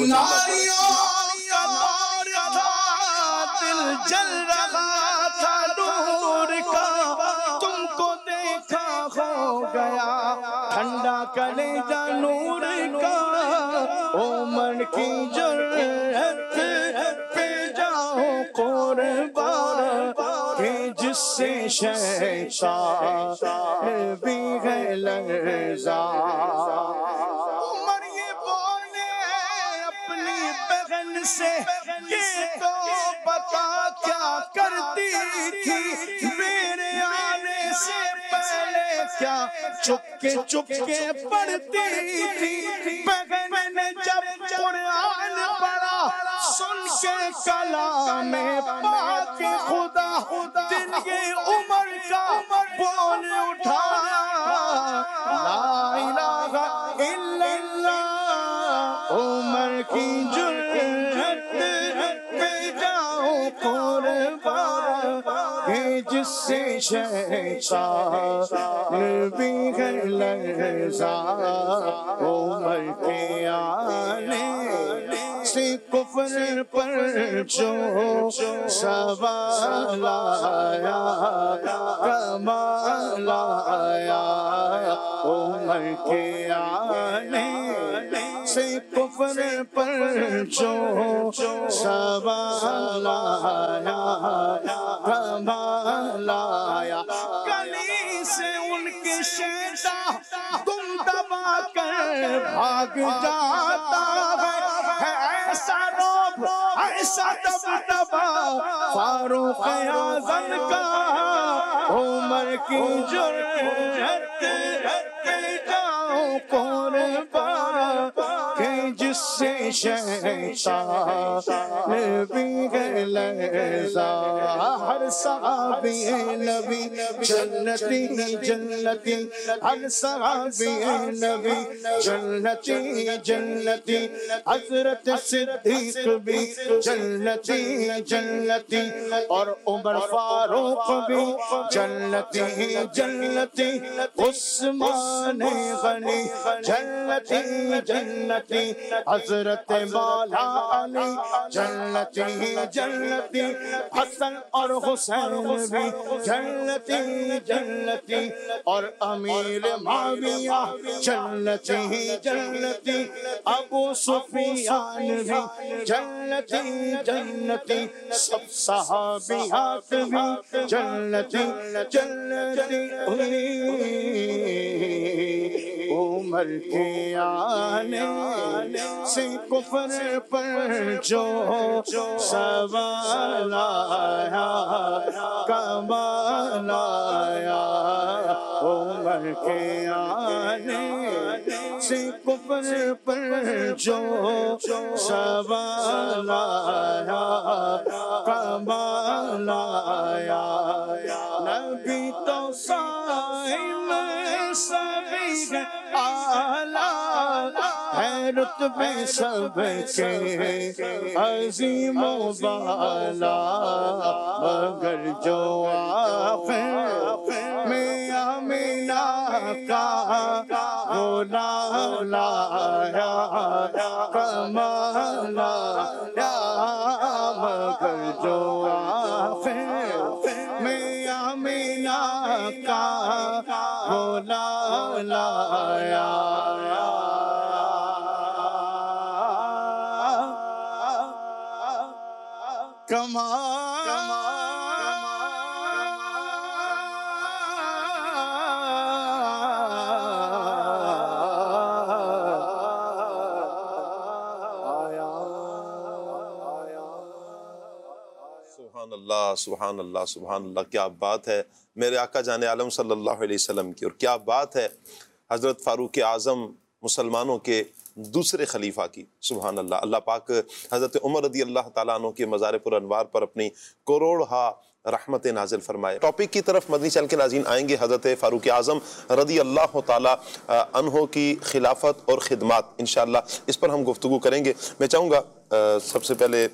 دل جل رہا تھا نور کا، تم کو دیکھا ہو گیا ٹھنڈا کلیجہ نور کا، عمر کی جرأت پہ جاؤ قربان کہ جس سے شیطان بھی ہے لرزا۔ عمر یہ بولے اپنی بہن سے، یہ تو پتا کیا کرتی تھی میرے آنے سے پہلے، کیا چپ کے چپ کے پڑھتی تھی۔ بہن نے جب قرآن پڑھا سن کے کلام پاک خدا، دل یہ عمر کا بول اٹھا لا الہ الا اللہ، عمر کی جرأت پہ جاؤ قربان کہ جس سے شیطان بھی ہے لرزا۔ عمر کے آنے سے کفر پر جو سوال آیا کمال آیا، عمر کے آنے سے کفر پر جو سوال آیا کمال آیا، گلی سے ان کے شیطان تم دبا کر بھاگ جاتا ہے، ایسا روب ایسا دبدبا فاروق اعظم کا، عمر کی جرأت پہ جاؤ قربان کہ جس سے شیطان بھی ہے لرزا۔ ہر صحابی نبی جنتی جنتی، ہر صحابی نبی جنتی جنتی، حضرت صدیق بھی جنتی جنتی، اور عمر فاروق بھی جنتی جنتی، عثمان غنی جنتی جنتی، حضرت مولا علی جنتی جنتی، حسن اور حسین بھی جنتی جنتی، اور امیر معاویہ جنتی جنتی، ابو سفیان بھی جنتی جنتی، سب صحابیات بھی جنتی جنتی۔ عمر کے آنے سے کفر پر جو سوال آیا کمال آیا، عمر کے آنے سے کفر پر جو سوال آیا کمال آیا، نبی تو صاحب سبھی اعلیٰ ہے، رتبے سب کے عظیم و بالا، مگر جو آخر میں آمینہ کا غلام لایا کمال آیا، مگر جو آخر میں آمینہ کا غلام لایا۔ سبحان اللہ سبحان اللہ سبحان اللہ، کیا بات ہے میرے آقا جان عالم صلی اللہ علیہ وسلم کی، اور کیا بات ہے حضرت فاروق اعظم مسلمانوں کے دوسرے خلیفہ کی۔ سبحان اللہ۔ اللہ پاک حضرت عمر رضی اللہ تعالیٰ عنہ کے مزار پر انوار پر اپنی کروڑہا رحمت نازل فرمائے۔ ٹاپک کی طرف مدنی چینل کے ناظرین آئیں گے، حضرت فاروق اعظم رضی اللہ تعالیٰ عنہ کی خلافت اور خدمات، انشاءاللہ اس پر ہم گفتگو کریں گے۔ میں چاہوں گا سب سے پہلے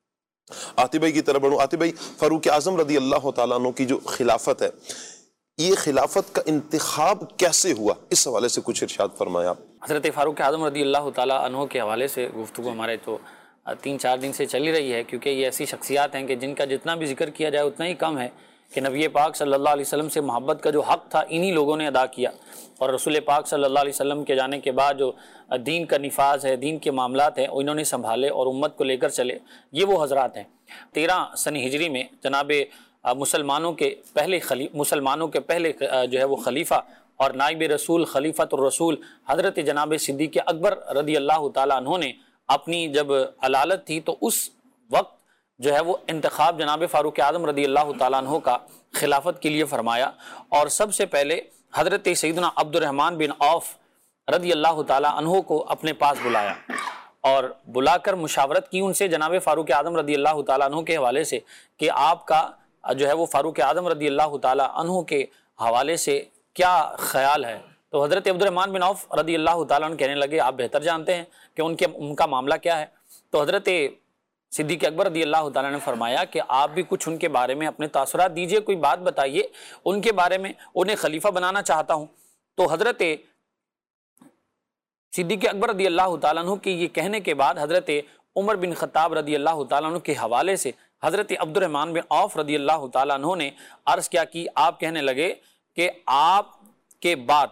آتی بھائی کی طرف بڑھوں۔ آتی بھائی، فاروق اعظم رضی اللہ تعالیٰ عنہ کی جو خلافت ہے، یہ خلافت کا انتخاب کیسے ہوا، اس حوالے سے کچھ ارشاد فرمایا آپ۔ حضرت فاروق اعظم رضی اللہ تعالیٰ عنہ کے حوالے سے گفتگو ہمارے تو تین چار دن سے چلی رہی ہے، کیونکہ یہ ایسی شخصیات ہیں کہ جن کا جتنا بھی ذکر کیا جائے اتنا ہی کم ہے، کہ نبی پاک صلی اللہ علیہ وسلم سے محبت کا جو حق تھا انہی لوگوں نے ادا کیا، اور رسول پاک صلی اللہ علیہ وسلم کے جانے کے بعد جو دین کا نفاذ ہے، دین کے معاملات ہیں، انہوں نے سنبھالے اور امت کو لے کر چلے، یہ وہ حضرات ہیں۔ تیرہ سن ہجری میں جناب مسلمانوں کے پہلے خلی مسلمانوں کے پہلے جو ہے وہ خلیفہ اور نائب رسول خلیفۃ الرسول حضرت جناب صدیق اکبر رضی اللہ تعالیٰ عنہ نے اپنی جب علالت تھی تو اس وقت جو ہے وہ انتخاب جناب فاروق اعظم رضی اللہ تعالیٰ عنہ کا خلافت کے لیے فرمایا، اور سب سے پہلے حضرت سیدنا عبد الرحمن بن عوف رضی اللہ تعالیٰ عنہ کو اپنے پاس بلایا اور بلا کر مشاورت کی ان سے جناب فاروق اعظم رضی اللہ تعالیٰ عنہ کے حوالے سے کہ آپ کا جو ہے وہ فاروق اعظم رضی اللہ تعالیٰ عنہ کے حوالے سے کیا خیال ہے۔ تو حضرت عبد الرحمن بن عوف رضی اللہ تعالیٰ عنہ کہنے لگے آپ بہتر جانتے ہیں کہ ان کے ان کا معاملہ کیا ہے۔ تو حضرت صدیق اکبر رضی اللہ تعالیٰ نے فرمایا کہ آپ بھی کچھ ان کے بارے میں اپنے تاثرات دیجئے، کوئی بات بتائیے ان کے بارے میں، انہیں خلیفہ بنانا چاہتا ہوں۔ تو حضرت صدیق اکبر رضی اللہ تعالیٰ عنہ کی یہ کہنے کے بعد حضرت عمر بن خطاب رضی اللہ تعالیٰ عنہ کے حوالے سے حضرت عبد الرحمن بن عوف رضی اللہ تعالیٰ عنہ نے عرض کیا کہ آپ کہنے لگے کہ آپ کے بعد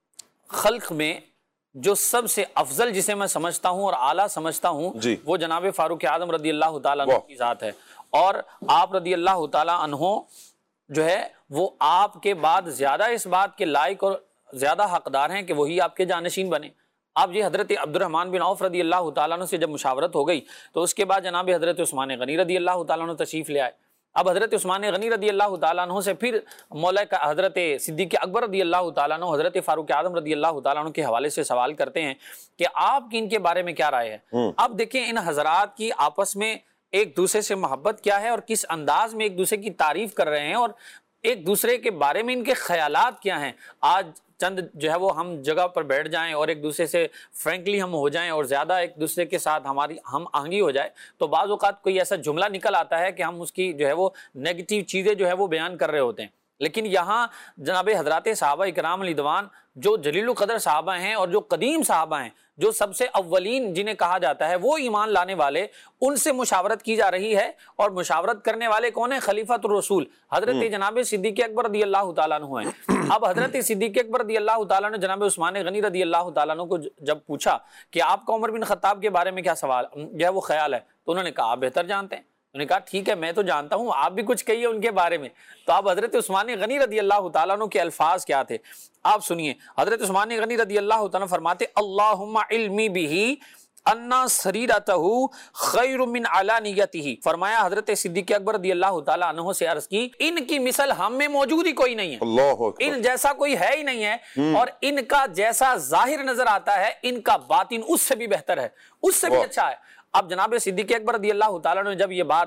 خلق میں جو سب سے افضل جسے میں سمجھتا ہوں اور اعلیٰ سمجھتا ہوں جی وہ جناب فاروق اعظم رضی اللہ تعالیٰ عنہ کی ذات ہے، اور آپ رضی اللہ تعالیٰ عنہ جو ہے وہ آپ کے بعد زیادہ اس بات کے لائق اور زیادہ حقدار ہیں کہ وہی آپ کے جانشین بنے۔ اب یہ حضرت عبد الرحمن بن عوف رضی اللہ تعالیٰ عنہ سے جب مشاورت ہو گئی تو اس کے بعد جناب حضرت عثمان غنی رضی اللہ تعالیٰ عنہ تشریف لے آئے۔ اب حضرت عثمان غنی رضی اللہ تعالیٰ عنہ سے پھر مولا کا حضرت صدیق اکبر رضی اللہ تعالیٰ عنہ حضرت فاروق اعظم رضی اللہ تعالیٰ عنہ کے حوالے سے سوال کرتے ہیں کہ آپ کی ان کے بارے میں کیا رائے ہے۔ اب دیکھیں ان حضرات کی آپس میں ایک دوسرے سے محبت کیا ہے اور کس انداز میں ایک دوسرے کی تعریف کر رہے ہیں اور ایک دوسرے کے بارے میں ان کے خیالات کیا ہیں۔ آج چند جو ہے وہ ہم جگہ پر بیٹھ جائیں اور ایک دوسرے سے فرینکلی ہم ہو جائیں اور زیادہ ایک دوسرے کے ساتھ ہماری ہم آہنگی ہو جائے تو بعض اوقات کوئی ایسا جملہ نکل آتا ہے کہ ہم اس کی جو ہے وہ نیگیٹو چیزیں جو ہے وہ بیان کر رہے ہوتے ہیں، لیکن یہاں جناب حضرات صحابہ اکرام رضوان جو جلیل القدر صحابہ ہیں اور جو قدیم صحابہ ہیں، جو سب سے اولین جنہیں کہا جاتا ہے، وہ ایمان لانے والے، ان سے مشاورت کی جا رہی ہے، اور مشاورت کرنے والے کون ہیں؟ خلیفۃ الرسول حضرت جناب صدیق اکبر رضی اللہ تعالیٰ عنہ ہیں۔ اب حضرت صدیق اکبر رضی اللہ تعالیٰ نے جناب عثمان غنی رضی اللہ تعالیٰ عنہ کو جب پوچھا کہ آپ کا عمر بن خطاب کے بارے میں کیا سوال جو ہے وہ خیال ہے، تو انہوں نے کہا آپ بہتر جانتے ہیں۔ انہوں نے کہا ٹھیک ہے میں تو جانتا ہوں، آپ بھی کچھ کہیے ان کے بارے میں۔ تو آپ حضرت عثمان غنی رضی اللہ تعالیٰ عنہ کے الفاظ کیا تھے آپ سنیے۔ حضرت عثمان غنی رضی اللہ تعالیٰ عنہ فرماتے اللہم علمی بہ انا سریرتہ خیر من علانیتہ۔ فرمایا حضرت صدیق اکبر رضی اللہ تعالیٰ عنہ سے عرض کی ان کی مثل ہم میں موجود ہی کوئی نہیں ہے، اللہ اکبر، ان جیسا کوئی ہے ہی نہیں ہے، اور ان کا جیسا ظاہر نظر آتا ہے ان کا باطن اس سے بھی بہتر ہے، اس سے بھی اچھا ہے۔ اب جناب صدیق اکبر رضی اللہ تعالیٰ نے جب یہ بات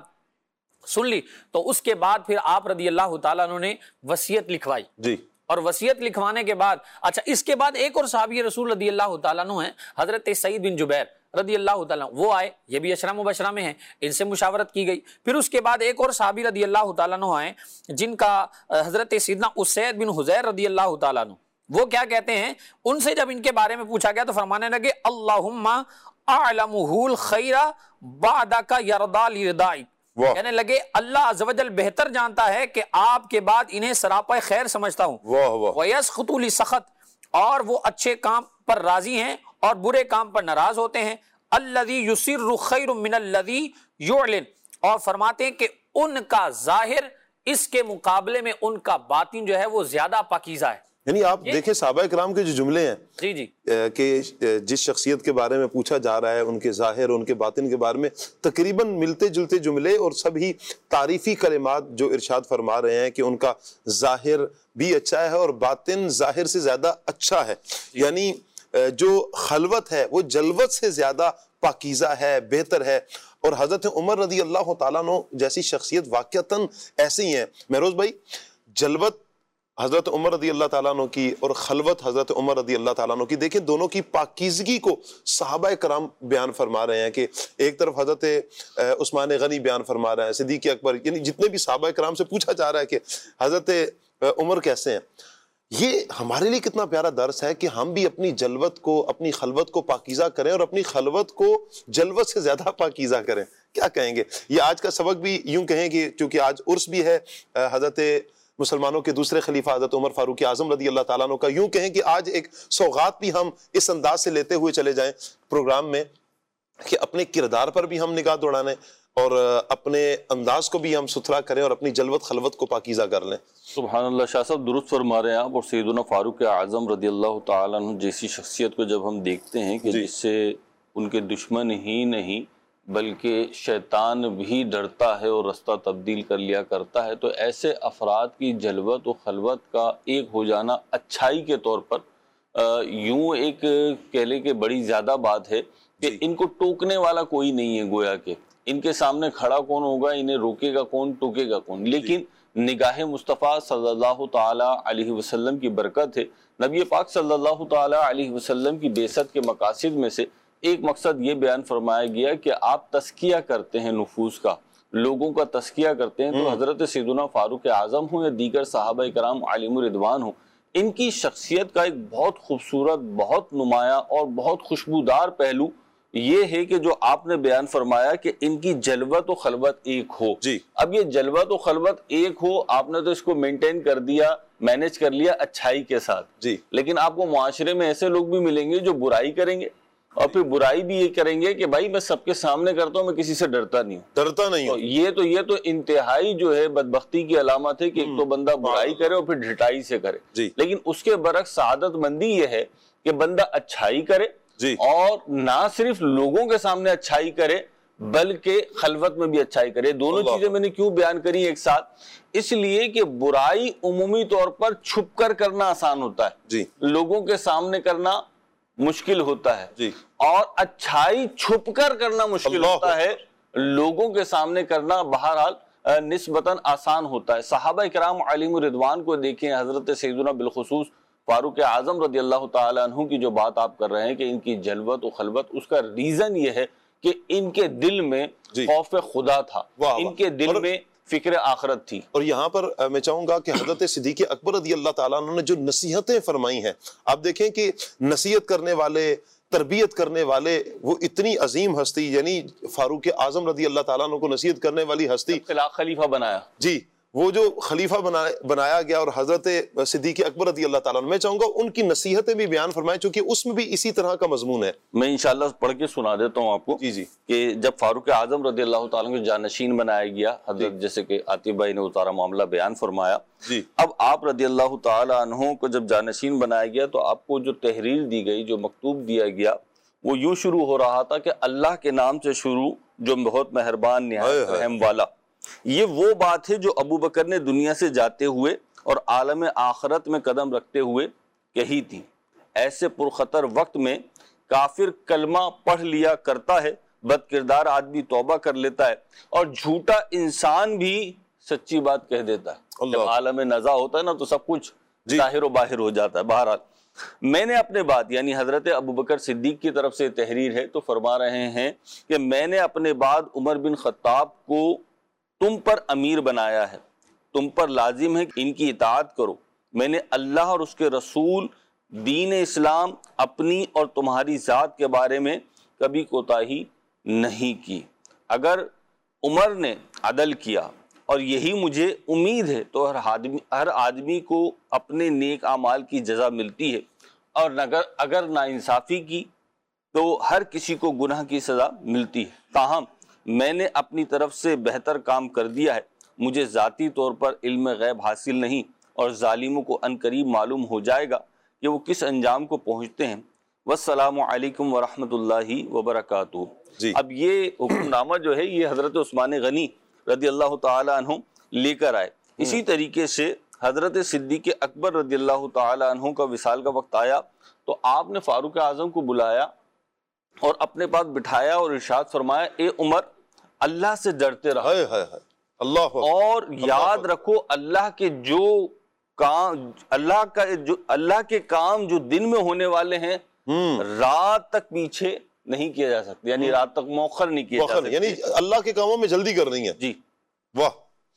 سن لی تو اس کے بعد پھر آپ رضی اللہ تعالیٰ نے وصیت لکھوائی جی، اور وصیت لکھوانے کے بعد اچھا اس کے بعد ایک اور صحابی رسول رضی اللہ تعالیٰ عنہ ہیں حضرت سعید بن جبیر رضی اللہ تعالیٰ عنہ، وہ آئے، یہ بھی عشرہ مبشرہ میں ہیں، ان سے مشاورت کی گئی۔ پھر اس کے بعد ایک اور صحابی رضی اللہ تعالیٰ عنہ آئے جن کا حضرت سیدنا اسید بن حضیر رضی اللہ تعالیٰ عنہ، وہ کیا کہتے ہیں، ان سے جب ان کے بارے میں پوچھا گیا تو فرمانے لگے اللہم اعلمہ الخیر بعدک یرضی لردائک، کہنے لگے اللہ عز و جل بہتر جانتا ہے کہ آپ کے بعد انہیں سراپا خیر سمجھتا ہوں، وَيَسْخُطُ لِسَخَطْ، اور وہ اچھے کام پر راضی ہیں اور برے کام پر ناراض ہوتے ہیں، الَّذِي يُسِرُّ خَيْرٌ مِّنَ الَّذِي يُعْلِنُ، اور فرماتے ہیں کہ ان کا ظاہر اس کے مقابلے میں ان کا باطن جو ہے وہ زیادہ پاکیزہ ہے. یعنی آپ دیکھیں صحابہ کرام کے جو جملے ہیں جی جی کہ جس شخصیت کے بارے میں پوچھا جا رہا ہے ان کے ظاہر ان کے باطن کے بارے میں تقریباً ملتے جلتے جملے اور سب ہی تعریفی کلمات جو ارشاد فرما رہے ہیں کہ ان کا ظاہر بھی اچھا ہے اور باطن ظاہر سے زیادہ اچھا ہے. یعنی جو خلوت ہے وہ جلوت سے زیادہ پاکیزہ ہے، بہتر ہے. اور حضرت عمر رضی اللہ تعالیٰ عنہ جیسی شخصیت واقعتاً ایسی ہیں. مہروز بھائی، جلوت حضرت عمر رضی اللہ تعالیٰ عنہ کی اور خلوت حضرت عمر رضی اللہ تعالیٰ عنہ کی، دیکھیں دونوں کی پاکیزگی کو صحابہ کرام بیان فرما رہے ہیں کہ ایک طرف حضرت عثمان غنی بیان فرما رہے ہیں، صدیق اکبر، یعنی جتنے بھی صحابہ کرام سے پوچھا جا رہا ہے کہ حضرت عمر کیسے ہیں. یہ ہمارے لیے کتنا پیارا درس ہے کہ ہم بھی اپنی جلوت کو، اپنی خلوت کو پاکیزہ کریں اور اپنی خلوت کو جلوت سے زیادہ پاکیزہ کریں. کیا کہیں گے؟ یہ آج کا سبق بھی یوں کہیں کہ چونکہ آج عرس بھی ہے حضرت مسلمانوں کے دوسرے خلیفہ حضرت عمر فاروق اعظم رضی اللہ تعالیٰ عنہ کا، یوں کہیں کہ آج ایک سوغات بھی ہم اس انداز سے لیتے ہوئے چلے جائیں پروگرام میں کہ اپنے کردار پر بھی ہم نگاہ دوڑانے اور اپنے انداز کو بھی ہم ستھرا کریں اور اپنی جلوت خلوت کو پاکیزہ کر لیں. سبحان اللہ، شاہ صاحب درست فرما رہے ہیں آپ. اور سیدنا فاروق اعظم رضی اللہ تعالیٰ عنہ جیسی شخصیت کو جب ہم دیکھتے ہیں کہ جس سے ان کے دشمن ہی نہیں بلکہ شیطان بھی ڈرتا ہے اور رستہ تبدیل کر لیا کرتا ہے، تو ایسے افراد کی جلوت و خلوت کا ایک ہو جانا اچھائی کے طور پر یوں ایک کہہ لے کہ بڑی زیادہ بات ہے کہ ان کو ٹوکنے والا کوئی نہیں ہے. گویا کہ ان کے سامنے کھڑا کون ہوگا، انہیں روکے گا کون، ٹوکے گا کون. لیکن نگاہ مصطفیٰ صلی اللہ تعالیٰ علیہ وسلم کی برکت ہے. نبی پاک صلی اللہ تعالیٰ علیہ وسلم کی بعثت کے مقاصد میں سے ایک مقصد یہ بیان فرمایا گیا کہ آپ تزکیہ کرتے ہیں نفوس کا، لوگوں کا تزکیہ کرتے ہیں. تو حضرت سیدنا فاروق اعظم ہوں یا دیگر صحابہ کرام علیہم الرضوان ہوں، ان کی شخصیت کا ایک بہت خوبصورت، بہت نمایاں اور بہت خوشبودار پہلو یہ ہے کہ جو آپ نے بیان فرمایا کہ ان کی جلوت و خلوت ایک ہو. جی اب یہ جلوت و خلوت ایک ہو، آپ نے تو اس کو مینٹین کر دیا، مینج کر لیا اچھائی کے ساتھ. جی لیکن آپ کو معاشرے میں ایسے لوگ بھی ملیں گے جو برائی کریں گے اور پھر برائی بھی یہ کریں گے کہ بھائی میں سب کے سامنے کرتا ہوں، میں کسی سے ڈرتا نہیں ہوں. ڈرتا نہیں ہوں. یہ تو یہ تو انتہائی جو ہے بدبختی کی علامت ہے کہ ایک تو بندہ برائی کرے اور پھر ڈھٹائی سے کرے. جی لیکن اس کے برعکس سعادت مندی یہ ہے کہ بندہ اچھائی کرے جی اور نہ صرف لوگوں کے سامنے اچھائی کرے بلکہ خلوت میں بھی اچھائی کرے. دونوں چیزیں میں نے کیوں بیان کری ایک ساتھ؟ اس لیے کہ برائی عمومی طور پر چھپ کر کرنا آسان ہوتا ہے، جی لوگوں کے سامنے کرنا مشکل ہوتا ہے، جی اور اچھائی چھپ کر کرنا مشکل ہوتا ہے، لوگوں کے سامنے کرنا بہرحال نسبتاً آسان ہوتا ہے. صحابہ کرام علیہم الرضوان کو دیکھیں، حضرت سیدنا بالخصوص فاروق اعظم رضی اللہ تعالیٰ عنہ کی جو بات آپ کر رہے ہیں کہ ان کی جلوت و خلوت، اس کا ریزن یہ ہے کہ ان کے دل میں خوف خدا تھا، ان کے دل میں فکر آخرت تھی. اور یہاں پر میں چاہوں گا کہ حضرت صدیق اکبر رضی اللہ تعالیٰ عنہ نے جو نصیحتیں فرمائی ہیں، آپ دیکھیں کہ نصیحت کرنے والے، تربیت کرنے والے، وہ اتنی عظیم ہستی، یعنی فاروق اعظم رضی اللہ تعالیٰ عنہ کو نصیحت کرنے والی ہستی، خلیفہ بنایا. جی وہ جو خلیفہ بنایا گیا اور حضرت صدیق اکبر رضی اللہ تعالیٰ عنہ، میں چاہوں گا ان کی نصیحتیں بھی بیان فرمائیں چونکہ اس میں بھی اسی طرح کا مضمون ہے. میں انشاءاللہ پڑھ کے سنا دیتا ہوں آپ کو. جی جی کہ جب فاروق اعظم رضی اللہ تعالیٰ عنہ کو جانشین بنایا گیا، حضرت جیسے کہ عاطف بھائی نے اتارا معاملہ بیان فرمایا. جی اب آپ رضی اللہ تعالیٰ عنہ کو جب جانشین بنایا گیا تو آپ کو جو تحریر دی گئی، جو مکتوب دیا گیا، وہ یوں شروع ہو رہا تھا کہ اللہ کے نام سے شروع جو بہت مہربان نہایت رحم والا. یہ وہ بات ہے جو ابو بکر نے دنیا سے جاتے ہوئے اور عالم آخرت میں قدم رکھتے ہوئے کہی تھی. ایسے پرخطر وقت میں کافر کلمہ پڑھ لیا کرتا ہے، بد کردار آدمی توبہ کر لیتا ہے، اور جھوٹا انسان بھی سچی بات کہہ دیتا ہے. جب عالم نزا ہوتا ہے نا تو سب کچھ ظاہر و باہر ہو جاتا ہے. بہرحال میں نے اپنے بعد، یعنی حضرت ابو بکر صدیق کی طرف سے تحریر ہے، تو فرما رہے ہیں کہ میں نے اپنے بعد عمر بن خطاب کو تم پر امیر بنایا ہے، تم پر لازم ہے کہ ان کی اطاعت کرو. میں نے اللہ اور اس کے رسول، دین اسلام، اپنی اور تمہاری ذات کے بارے میں کبھی کوتاہی نہیں کی. اگر عمر نے عدل کیا اور یہی مجھے امید ہے تو ہر آدمی ہر آدمی کو اپنے نیک اعمال کی جزا ملتی ہے، اور اگر اگر ناانصافی کی تو ہر کسی کو گناہ کی سزا ملتی ہے. تاہم میں نے اپنی طرف سے بہتر کام کر دیا ہے، مجھے ذاتی طور پر علم غیب حاصل نہیں، اور ظالموں کو عنقریب معلوم ہو جائے گا کہ وہ کس انجام کو پہنچتے ہیں۔ والسلام علیکم ورحمۃ اللہ وبرکاتہ۔ جی اب یہ حکم نامہ جو ہے یہ حضرت عثمان غنی رضی اللہ تعالی عنہ لے کر آئے۔ اسی طریقے سے حضرت صدیق اکبر رضی اللہ تعالی عنہ کا وصال کا وقت آیا تو آپ نے فاروق اعظم کو بلایا اور اپنے پاس بٹھایا اور ارشاد فرمایا، اے عمر، اللہ سے ڈرتے رہو، ہائے ہائے ہائے، اللہ اکبر، اور اللہ یاد اکبر۔ رکھو اللہ کے جو کام اللہ کا جو اللہ کے کام جو دن میں ہونے والے ہیں ہم رات تک پیچھے نہیں کیا جا سکتے، یعنی رات تک مؤخر نہیں کیا جا وقت سکتے۔ یعنی اللہ کے کاموں میں جلدی کرنی ہے۔ جی، واہ،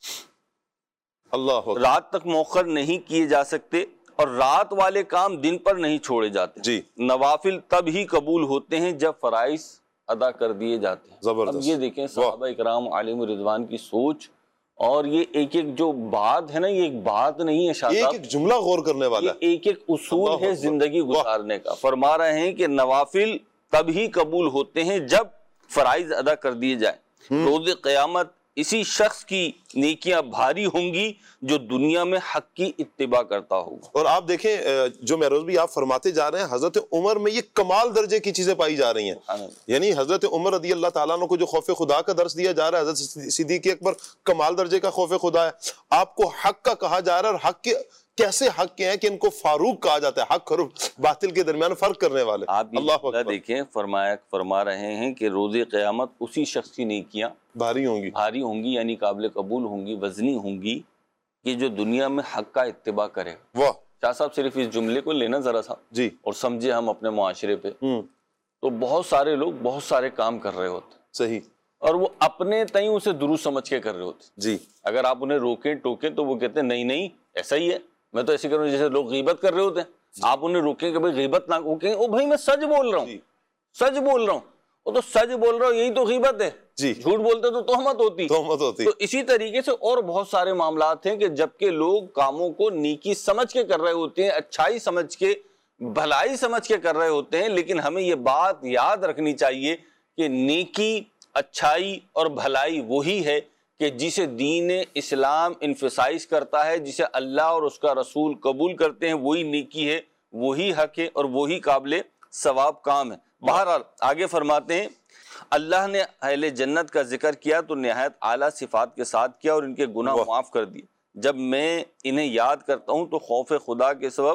اللہ اکبر۔ رات تک مؤخر نہیں کیے جا سکتے، اور رات والے کام دن پر نہیں چھوڑے جاتے۔ جی نوافل تب ہی قبول ہوتے ہیں جب فرائض ادا کر دیے جاتے ہیں۔ زبردست۔ اب یہ دیکھیں صحابہ اکرام عالم رضوان کی سوچ، اور یہ ایک ایک جو بات ہے نا، یہ ایک بات نہیں ہے شاہ ایک صاحب، ایک جملہ غور کرنے والا یہ ایک ایک اصول اللہ ہے اکبر۔ زندگی واہ۔ گزارنے کا۔ فرما رہے ہیں کہ نوافل تب ہی قبول ہوتے ہیں جب فرائض ادا کر دیے جائیں۔ روز قیامت اسی شخص کی نیکیاں بھاری ہوں گی جو دنیا میں حق کی اتباع کرتا ہوگا۔ اور آپ دیکھیں جو مہروز بھی آپ فرماتے جا رہے ہیں، حضرت عمر میں یہ کمال درجے کی چیزیں پائی جا رہی ہیں۔ یعنی حضرت عمر رضی اللہ تعالیٰ عنہ کو جو خوف خدا کا درس دیا جا رہا ہے، حضرت صدیق اکبر کمال درجے کا خوف خدا ہے۔ آپ کو حق کا کہا جا رہا ہے، اور حق کے کیسے حق کے ہیں کہ ان کو فاروق کہا جاتا ہے، حق اور باطل کے درمیان فرق کرنے والے۔ آپ اللہ یہ اکبر، دیکھیں، فرمایا فرما رہے ہیں کہ روز قیامت اسی شخص کی نیکیاں بھاری ہوں گی، بھاری ہوں گی، یعنی قابل قبول ہوں گی، وزنی ہوں گی، کہ جو دنیا میں حق کا اتباع کرے۔ واہ، شاہ صاحب صرف اس جملے کو لینا ذرا سا جی، اور سمجھے ہم اپنے معاشرے پہ، ہوں، تو بہت سارے لوگ بہت سارے کام کر رہے ہوتے ہیں، صحیح، اور وہ اپنے تئیں اسے درست سمجھ کے کر رہے ہوتے ہیں۔ جی، اگر آپ انہیں روکیں ٹوکیں تو وہ کہتے ہیں نہیں نہیں ایسا ہی ہے، میں تو ایسے کروں جیسے لوگ غیبت کر رہے ہوتے ہیں۔ آپ انہیں روکیں کہ بھائی غیبت نہ، وہ کہیں او بھائی میں سچ بول رہا ہوں، جی، سچ بول رہا ہوں، وہ تو سچ بول رہا ہوں، یہی تو غیبت ہے، جی، جھوٹ بولتے تو تہمت ہوتی۔ تہمت ہوتی۔ تو اسی طریقے سے اور بہت سارے معاملات ہیں کہ جبکہ لوگ کاموں کو نیکی سمجھ کے کر رہے ہوتے ہیں، اچھائی سمجھ کے، بھلائی سمجھ کے کر رہے ہوتے ہیں، لیکن ہمیں یہ بات یاد رکھنی چاہیے کہ نیکی، اچھائی اور بھلائی وہی ہے کہ جسے دین اسلام انفسائز کرتا ہے، جسے اللہ اور اس کا رسول قبول کرتے ہیں، وہی نیکی ہے، وہی حق ہے، اور وہی قابل ثواب کام ہے۔ بہرحال آگے فرماتے ہیں، اللہ نے اہل جنت کا ذکر کیا تو نہایت اعلیٰ صفات کے ساتھ کیا اور ان کے گناہ معاف کر دیے۔ جب میں انہیں یاد کرتا ہوں تو خوف خدا کے سبب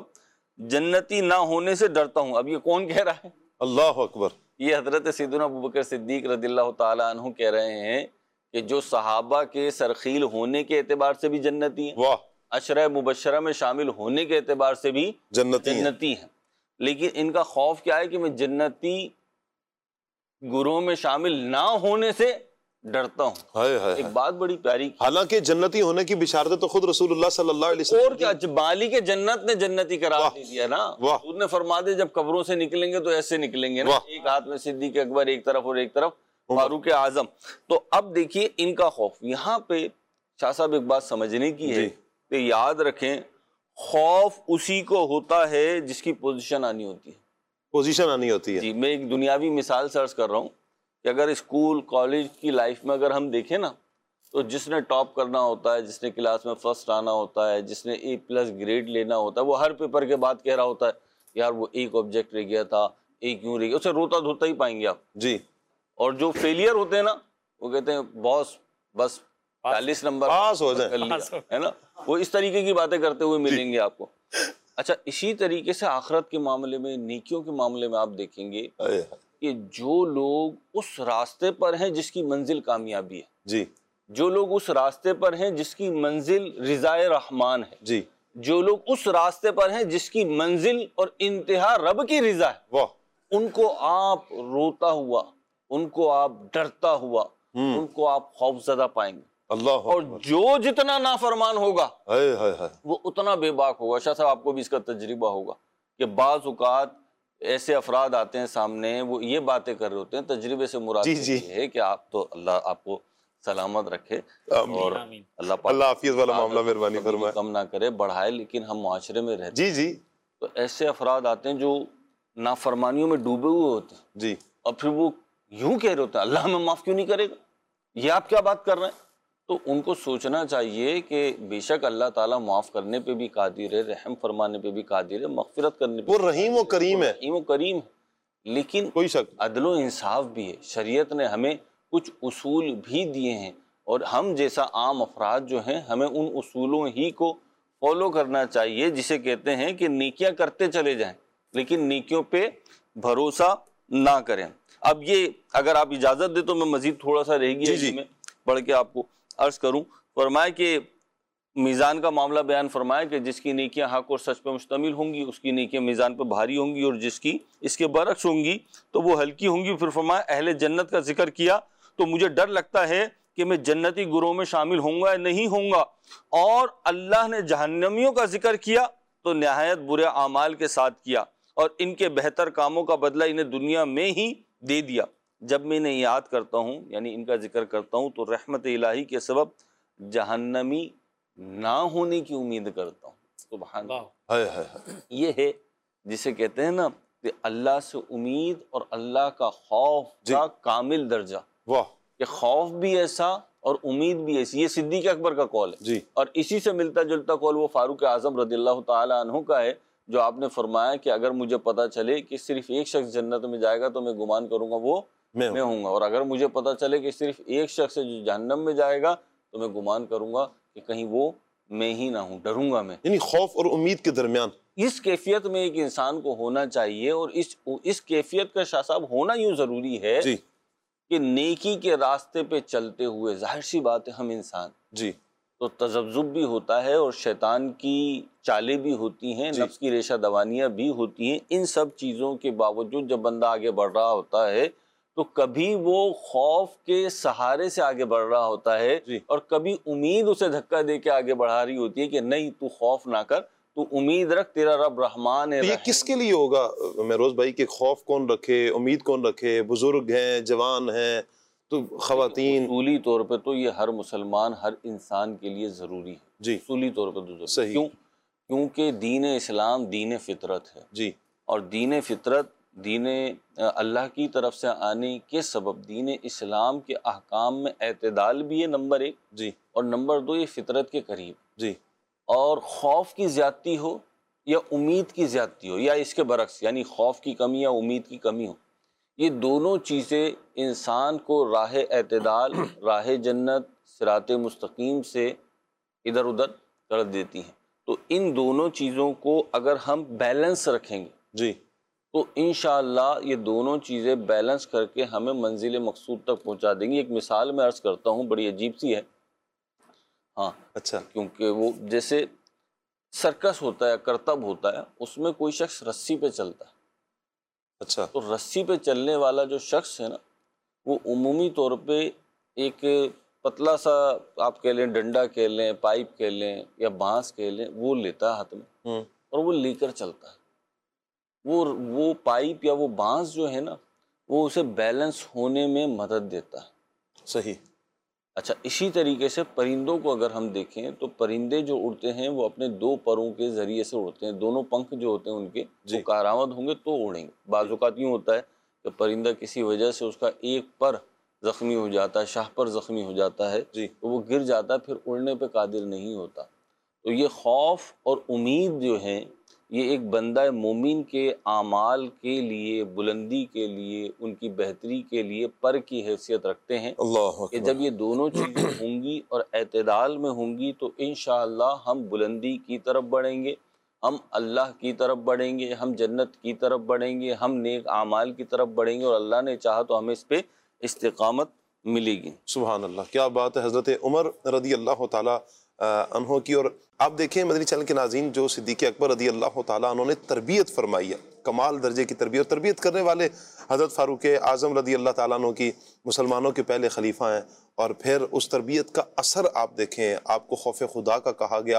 جنتی نہ ہونے سے ڈرتا ہوں۔ اب یہ کون کہہ رہا ہے؟ اللہ اکبر، یہ حضرت سیدنا ابوبکر صدیق رضی اللہ تعالیٰ عنہ کہہ رہے ہیں کہ جو صحابہ کے سرخیل ہونے کے اعتبار سے بھی جنتی ہیں، واہ، عشرہ مبشرہ میں شامل ہونے کے اعتبار سے بھی جنتی ہیں۔ جنتی ہیں، لیکن ان کا خوف کیا ہے کہ میں جنتی گروہ میں شامل نہ ہونے سے ڈرتا ہوں۔ ہائے ہائے ایک ہائے۔ بات بڑی پیاری، حالانکہ جنتی ہونے کی بشارت تو خود رسول اللہ صلی اللہ علیہ وسلم اور کیا مالی کے جنت نے جنتی قرار واہ، دے دیا نا۔ واہ۔ حضور نے فرما دیا جب قبروں سے نکلیں گے تو ایسے نکلیں گے نا، واہ۔ ایک ہاتھ میں صدیق اکبر ایک طرف اور ایک طرف فاروق اعظم۔ تو اب دیکھیے ان کا خوف، یہاں پہ شاہ صاحب ایک بات سمجھنے کی ہے جی۔ کہ یاد رکھیں خوف اسی کو ہوتا ہے جس کی پوزیشن آنی ہوتی ہے۔ پوزیشن آنی ہوتی ہے۔ جی، میں ایک دنیاوی مثال سرچ کر رہا ہوں کہ اگر اسکول کالج کی لائف میں اگر ہم دیکھیں نا، تو جس نے ٹاپ کرنا ہوتا ہے، جس نے کلاس میں فرسٹ آنا ہوتا ہے، جس نے اے پلس گریڈ لینا ہوتا ہے، وہ ہر پیپر کے بعد کہہ رہا ہوتا ہے یار وہ ایک آبجیکٹ رہ گیا تھا، ایک کیوں رہ گیا، اسے روتا دھوتا ہی پائیں گے آپ۔ جی، اور جو فیلئر ہوتے ہیں نا، وہ کہتے ہیں باس بس چالیس نمبر پاس ہو جائیں، کر لیا ہے نا، وہ اس طریقے کی باتیں کرتے ہوئے ملیں گے آپ کو۔ اچھا، اسی طریقے سے آخرت کے معاملے میں، نیکیوں کے معاملے میں آپ دیکھیں گے ہائے، کہ جو لوگ اس راستے پر ہیں جس کی منزل کامیابی ہے، جی، جو لوگ اس راستے پر ہیں جس کی منزل رضا رحمان ہے، جی، جو لوگ اس راستے پر ہیں جس کی منزل اور انتہا رب کی رضا ہے، واہ، ان کو آپ روتا ہوا، ان کو آپ ڈرتا ہوا، ان کو آپ خوف زدہ پائیں گے۔ اللہ اور اکبر، جو جتنا نافرمان ہوگا ہائے ہائے ہائے، وہ اتنا بے باک ہوگا۔ شاہ صاحب آپ کو بھی اس کا تجربہ ہوگا کہ بعض اوقات ایسے افراد آتے ہیں سامنے، وہ یہ باتیں کر رہے ہوتے ہیں، تجربے سے مراد جی، جی۔ یہ ہے کہ آپ تو اللہ آپ کو سلامت رکھے آمین، اور آمین۔ اللہ پاک اللہ حافظ والا معاملہ مہربانی کبھی فرمائے۔ کم نہ کرے، بڑھائے، لیکن ہم معاشرے میں رہتے جی، جی، ہیں تو ایسے افراد آتے ہیں جو نافرمانیوں میں ڈوبے ہوئے ہوتے ہیں، جی، اور پھر وہ یوں کہہ رہے ہوتے ہیں اللہ ہمیں معاف کیوں نہیں کرے گا، یہ آپ کیا بات کر رہے ہیں؟ تو ان کو سوچنا چاہیے کہ بے شک اللہ تعالیٰ معاف کرنے پہ بھی قادر ہے، رحم فرمانے پہ بھی قادر ہے، مغفرت کرنے پہ وہ رحیم و کریم ہے، رحیم و کریم ہے، لیکن کوئی شک عدل و انصاف بھی ہے۔ شریعت نے ہمیں کچھ اصول بھی دیے ہیں، اور ہم جیسا عام افراد جو ہیں ہمیں ان اصولوں ہی کو فالو کرنا چاہیے، جسے کہتے ہیں کہ نیکیاں کرتے چلے جائیں لیکن نیکیوں پہ بھروسہ نہ کریں۔ اب یہ اگر آپ اجازت دیں تو میں مزید تھوڑا سا رہ گیا جی جی میں پڑھ کے آپ کو عرض کروں۔ فرمایا کہ میزان کا معاملہ بیان فرمایا کہ جس کی نیکیاں حق اور سچ پہ مشتمل ہوں گی اس کی نیکیاں میزان پہ بھاری ہوں گی، اور جس کی اس کے برعکس ہوں گی تو وہ ہلکی ہوں گی۔ پھر فرمایا اہل جنت کا ذکر کیا تو مجھے ڈر لگتا ہے کہ میں جنتی گروہ میں شامل ہوں گا یا نہیں ہوں گا، اور اللہ نے جہنمیوں کا ذکر کیا تو نہایت برے اعمال کے ساتھ کیا، اور ان کے بہتر کاموں کا بدلہ انہیں دنیا میں ہی دے دیا۔ جب میں انہیں یاد کرتا ہوں یعنی ان کا ذکر کرتا ہوں تو رحمت الہی کے سبب جہنمی نہ ہونے کی امید کرتا ہوں۔ سبحان اللہ، ہائے ہائے ہائے، یہ ہے جسے کہتے ہیں نا کہ اللہ سے امید اور اللہ کا خوف کا کامل درجہ، واہ، کہ خوف بھی ایسا اور امید بھی ایسی۔ یہ صدیق اکبر کا قول ہے جی، اور اسی سے ملتا جلتا قول وہ فاروق اعظم رضی اللہ تعالی عنہ کا ہے، جو آپ نے فرمایا کہ اگر مجھے پتا چلے کہ صرف ایک شخص جنت میں جائے گا تو میں گمان کروں گا وہ میں میں ہوں گا، اور اگر مجھے پتا چلے کہ صرف ایک شخص ہے جو جہنم میں جائے گا تو میں گمان کروں گا کہ کہیں وہ میں ہی نہ ہوں، ڈروں گا میں۔ یعنی خوف اور امید کے درمیان اس کیفیت میں ایک انسان کو ہونا چاہیے، اور اس اس کیفیت کا شاہ صاحب ہونا یوں ضروری ہے جی کہ نیکی کے راستے پہ چلتے ہوئے ظاہر سی بات ہے ہم انسان جی تو تذبذب بھی ہوتا ہے، اور شیطان کی چالیں بھی ہوتی ہیں، جی، نفس کی ریشہ دوانیاں بھی ہوتی ہیں۔ ان سب چیزوں کے باوجود جب بندہ آگے بڑھ رہا ہوتا ہے تو کبھی وہ خوف کے سہارے سے آگے بڑھ رہا ہوتا ہے، جی، اور کبھی امید اسے دھکا دے کے آگے بڑھا رہی ہوتی ہے کہ نہیں تو خوف نہ کر، تو امید رکھ، تیرا رب رحمان ہے۔ تو یہ کس کے لیے ہوگا مہروز بھائی کہ خوف کون رکھے، امید کون رکھے؟ بزرگ ہیں، جوان ہیں، تو خواتین؟ اصولی طور پہ تو یہ ہر مسلمان، ہر انسان کے لیے ضروری ہے، جی اصولی طور پہ تو ضروری ہے۔ صحیح، کیوں؟ کیونکہ دین اسلام دین فطرت ہے، جی اور دین فطرت دین اللہ کی طرف سے آنے کے سبب دین اسلام کے احکام میں اعتدال بھی ہے نمبر ایک، جی اور نمبر دو یہ فطرت کے قریب۔ جی، اور خوف کی زیادتی ہو یا امید کی زیادتی ہو، یا اس کے برعکس یعنی خوف کی کمی یا امید کی کمی ہو، یہ دونوں چیزیں انسان کو راہ اعتدال، راہ جنت، صراط مستقیم سے ادھر ادھر کر دیتی ہیں۔ تو ان دونوں چیزوں کو اگر ہم بیلنس رکھیں گے جی، تو انشاءاللہ یہ دونوں چیزیں بیلنس کر کے ہمیں منزل مقصود تک پہنچا دیں گی۔ ایک مثال میں عرض کرتا ہوں، بڑی عجیب سی ہے، ہاں اچھا، کیونکہ وہ جیسے سرکس ہوتا ہے، کرتب ہوتا ہے، اس میں کوئی شخص رسی پہ چلتا ہے، اچھا، تو رسی پہ چلنے والا جو شخص ہے نا، وہ عمومی طور پہ ایک پتلا سا آپ کہہ لیں، ڈنڈا کہہ لیں، پائپ کہہ لیں یا بانس کہہ لیں، وہ لیتا ہے ہاتھ میں ہوں، اور وہ لے کر چلتا ہے۔ وہ وہ پائپ یا وہ بانس جو ہے نا، وہ اسے بیلنس ہونے میں مدد دیتا ہے۔ صحیح، اچھا، اسی طریقے سے پرندوں کو اگر ہم دیکھیں تو پرندے جو اڑتے ہیں وہ اپنے دو پروں کے ذریعے سے اڑتے ہیں، دونوں پنکھ جو ہوتے ہیں ان کے جی، وہ کارآمد ہوں گے تو اڑیں گے۔ بعض اوقات یوں ہوتا ہے کہ پرندہ کسی وجہ سے اس کا ایک پر زخمی ہو جاتا ہے، شاہ پر زخمی ہو جاتا ہے، جی، تو وہ گر جاتا ہے، پھر اڑنے پہ قادر نہیں ہوتا۔ تو یہ خوف اور امید جو ہیں، یہ ایک بندہ مومن کے اعمال کے لیے، بلندی کے لیے، ان کی بہتری کے لیے پر کی حیثیت رکھتے ہیں، اللہ کہ اکبر، جب یہ دونوں چیزیں ہوں گی اور اعتدال میں ہوں گی تو انشاءاللہ ہم بلندی کی طرف بڑھیں گے، ہم اللہ کی طرف بڑھیں گے، ہم جنت کی طرف بڑھیں گے، ہم نیک اعمال کی طرف بڑھیں گے، اور اللہ نے چاہا تو ہمیں اس پہ استقامت ملے گی۔ سبحان اللہ، کیا بات ہے حضرت عمر رضی اللہ تعالیٰ عنہ کی۔ اور آپ دیکھیں مدنی چینل کے ناظرین، جو صدیق اکبر رضی اللہ تعالیٰ عنہ نے تربیت فرمائی ہے، کمال درجے کی تربیت، اور تربیت کرنے والے حضرت فاروق اعظم رضی اللہ تعالیٰ عنہ کی مسلمانوں کے پہلے خلیفہ ہیں، اور پھر اس تربیت کا اثر آپ دیکھیں، آپ کو خوف خدا کا کہا گیا،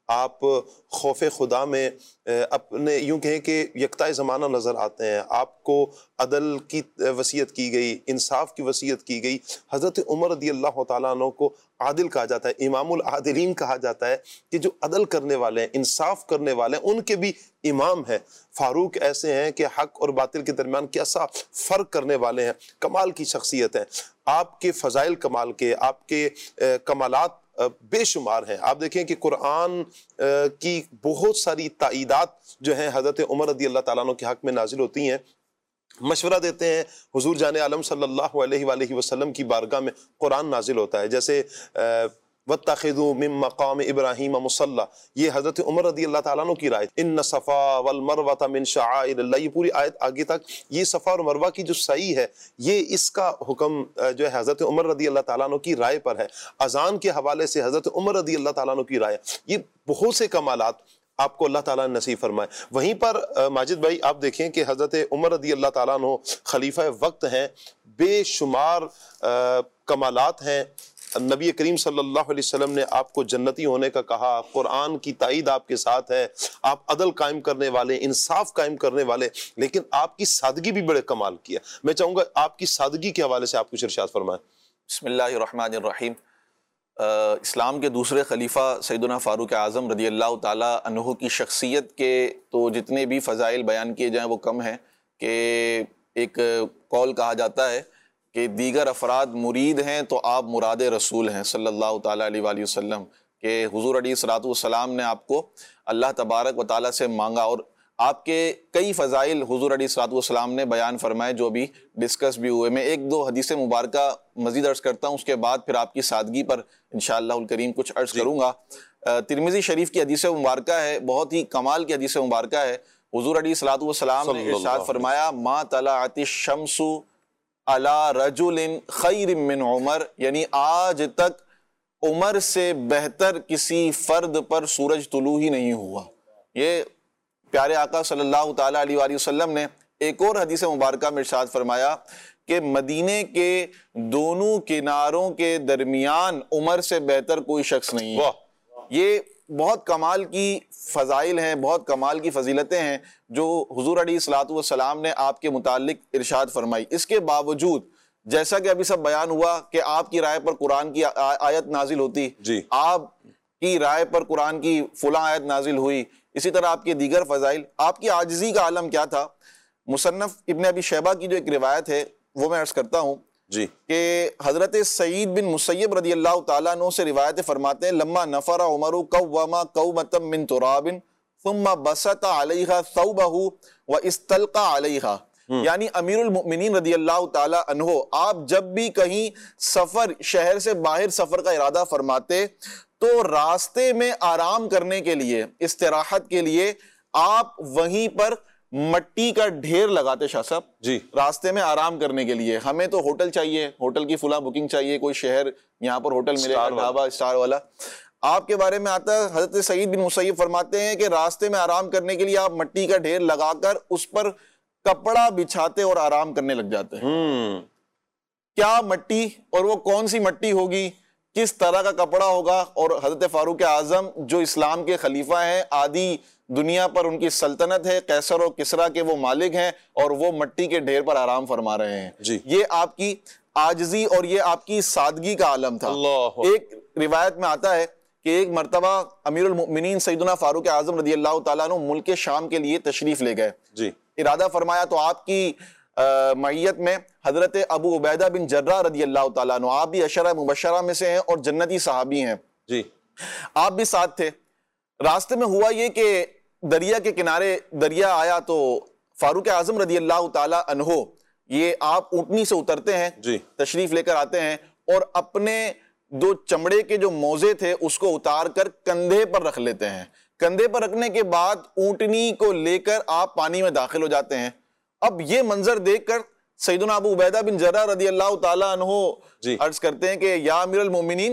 آپ خوف خدا میں اپنے یوں کہیں کہ یکتائے زمانہ نظر آتے ہیں. آپ کو عدل کی وصیت کی گئی, انصاف کی وصیت کی گئی. حضرت عمر رضی اللہ تعالیٰ عنہ کو عادل کہا جاتا ہے, امام العادلین کہا جاتا ہے, کہ جو عدل کرنے والے ہیں, انصاف کرنے والے ہیں, ان کے بھی امام ہیں. فاروق ایسے ہیں کہ حق اور باطل کے درمیان کیسا فرق کرنے والے ہیں, کمال کی شخصیت ہیں. آپ کے فضائل کمال کے, آپ کے کمالات بے شمار ہیں. آپ دیکھیں کہ قرآن کی بہت ساری تائیدات جو ہیں حضرت عمر رضی اللہ تعالیٰ عنہ کے حق میں نازل ہوتی ہیں. مشورہ دیتے ہیں, حضور جان عالم صلی اللہ علیہ وآلہ وسلم کی بارگاہ میں قرآن نازل ہوتا ہے. جیسے وَاتَّخِذُوا مِن مَّقَامِ إِبْرَاهِيمَ مُصَلًّى, یہ حضرت عمر رضی اللہ تعالیٰ عنہ کی رائے. اِنَّ صَفَا وَالْمَرْوَةَ مِن شَعَائِرِ اللَّهِ, یہ پوری آیت آگے تک, یہ صفا اور مروہ کی جو سعی ہے, یہ اس کا حکم جو ہے حضرت عمر رضی اللہ تعالیٰ عنہ کی رائے پر ہے. اذان کے حوالے سے حضرت عمر رضی اللہ تعالیٰ عنہ کی رائے. یہ بہت سے کمالات آپ کو اللہ تعالیٰ نے نصیب فرمائے. وہیں پر ماجد بھائی آپ دیکھیں کہ حضرت عمر رضی اللہ تعالیٰ عنہ خلیفہ وقت ہیں, بے شمار کمالات ہیں. نبی کریم صلی اللہ علیہ وسلم نے آپ کو جنتی ہونے کا کہا, قرآن کی تائید آپ کے ساتھ ہے, آپ عدل قائم کرنے والے, انصاف قائم کرنے والے, لیکن آپ کی سادگی بھی بڑے کمال کی ہے. میں چاہوں گا آپ کی سادگی کے حوالے سے آپ کچھ ارشاد فرمائیں. بسم اللہ الرحمن الرحیم. اسلام کے دوسرے خلیفہ سیدنا فاروق اعظم رضی اللہ تعالیٰ عنہ کی شخصیت کے تو جتنے بھی فضائل بیان کیے جائیں وہ کم ہیں. کہ ایک قول کہا جاتا ہے کہ دیگر افراد مرید ہیں تو آپ مراد رسول ہیں صلی اللہ تعالیٰ علیہ وآلہ وسلم. کہ حضور علیہ الصلوۃ والسلام نے آپ کو اللہ تبارک و تعالیٰ سے مانگا, اور آپ کے کئی فضائل حضور علیہ الصلوۃ والسلام نے بیان فرمائے جو بھی ڈسکس بھی ہوئے. میں ایک دو حدیث مبارکہ مزید عرض کرتا ہوں, اس کے بعد پھر آپ کی سادگی پر انشاءاللہ الکریم کچھ عرض کروں گا. ترمذی شریف کی حدیث مبارکہ ہے, بہت ہی کمال کی حدیث مبارکہ ہے. حضور علیہ الصلوۃ والسلام نے ارشاد فرمایا, ما طلعت الشمس علی رجل خیر من عمر, یعنی آج تک عمر سے بہتر کسی فرد پر سورج طلوع ہی نہیں ہوا. یہ پیارے آقا صلی اللہ تعالیٰ علیہ وآلہ وسلم نے ایک اور حدیث مبارکہ میں ارشاد فرمایا کہ مدینے کے دونوں کناروں کے درمیان عمر سے بہتر کوئی شخص نہیں ہے. یہ بہت کمال کی فضائل ہیں, بہت کمال کی فضیلتیں ہیں جو حضور علیہ الصلوۃ والسلام نے آپ کے متعلق ارشاد فرمائی. اس کے باوجود جیسا کہ ابھی سب بیان ہوا کہ آپ کی رائے پر قرآن کی آیت نازل ہوتی, جی آپ کی رائے پر قرآن کی فلاں آیت نازل ہوئی, اسی طرح آپ کے دیگر فضائل. آپ کی عاجزی کا عالم کیا تھا. مصنف ابن ابی شیبہ کی جو ایک روایت ہے وہ میں عرض کرتا ہوں جی کہ حضرت سعید بن مسیب رضی اللہ تعالیٰ عنہ سے روایت فرماتے ہیں, لما نفر عمر قوما قومۃ من تراب ثم بسط علیہا ثوبہ واستلقى علیہا. یعنی امیر المؤمنین رضی اللہ تعالیٰ عنہ آپ جب بھی کہیں سفر, شہر سے باہر سفر کا ارادہ فرماتے تو راستے میں آرام کرنے کے لیے, استراحت کے لیے آپ وہیں پر مٹی کا ڈھیر لگاتے. شاہ صاحب جی راستے میں آرام کرنے کے لیے, ہمیں تو ہوٹل چاہیے, ہوٹل کی فلاں بکنگ چاہیے, کوئی شہر یہاں پر ہوٹل ملے گا, ڈھابا اسٹار والا. آپ کے بارے میں آتا ہے, حضرت سعید بن مسیب فرماتے ہیں کہ راستے میں آرام کرنے کے لیے آپ مٹی کا ڈھیر لگا کر اس پر کپڑا بچھاتے اور آرام کرنے لگ جاتے ہیں. کیا مٹی, اور وہ کون سی مٹی ہوگی, کس طرح کا کپڑا ہوگا. اور حضرت فاروق اعظم جو اسلام کے خلیفہ ہیں, آدھی دنیا پر ان کی سلطنت ہے, قیصر و کسریٰ کے وہ مالک ہیں, اور وہ مٹی کے ڈھیر پر آرام فرما رہے ہیں. جی یہ آپ کی عاجزی اور یہ آپ کی سادگی کا عالم تھا. ایک روایت میں آتا ہے کہ ایک مرتبہ امیر المؤمنین سیدنا فاروق اعظم رضی اللہ تعالیٰ عنہ ملک شام کے لیے تشریف لے گئے. جی ارادہ فرمایا تو آپ کی معیت میں حضرت ابو عبیدہ بن جراح رضی اللہ تعالیٰ عنہ, آپ بھی عشرہ مبشرہ میں سے ہیں اور جنتی صحابی ہیں, جی آپ بھی ساتھ تھے. راستے میں ہوا یہ کہ دریا کے کنارے دریا آیا تو فاروق اعظم رضی اللہ تعالیٰ عنہ یہ آپ اونٹنی سے اترتے ہیں, جی تشریف لے کر آتے ہیں, اور اپنے دو چمڑے کے جو موزے تھے اس کو اتار کر کندھے پر رکھ لیتے ہیں. کندھے پر رکھنے کے بعد اونٹنی کو لے کر آپ پانی میں داخل ہو جاتے ہیں. اب یہ منظر دیکھ کر سیدنا ابو عبیدہ بن جراح رضی اللہ تعالیٰ عنہ جی عرض کرتے ہیں کہ یا امیر المومنین,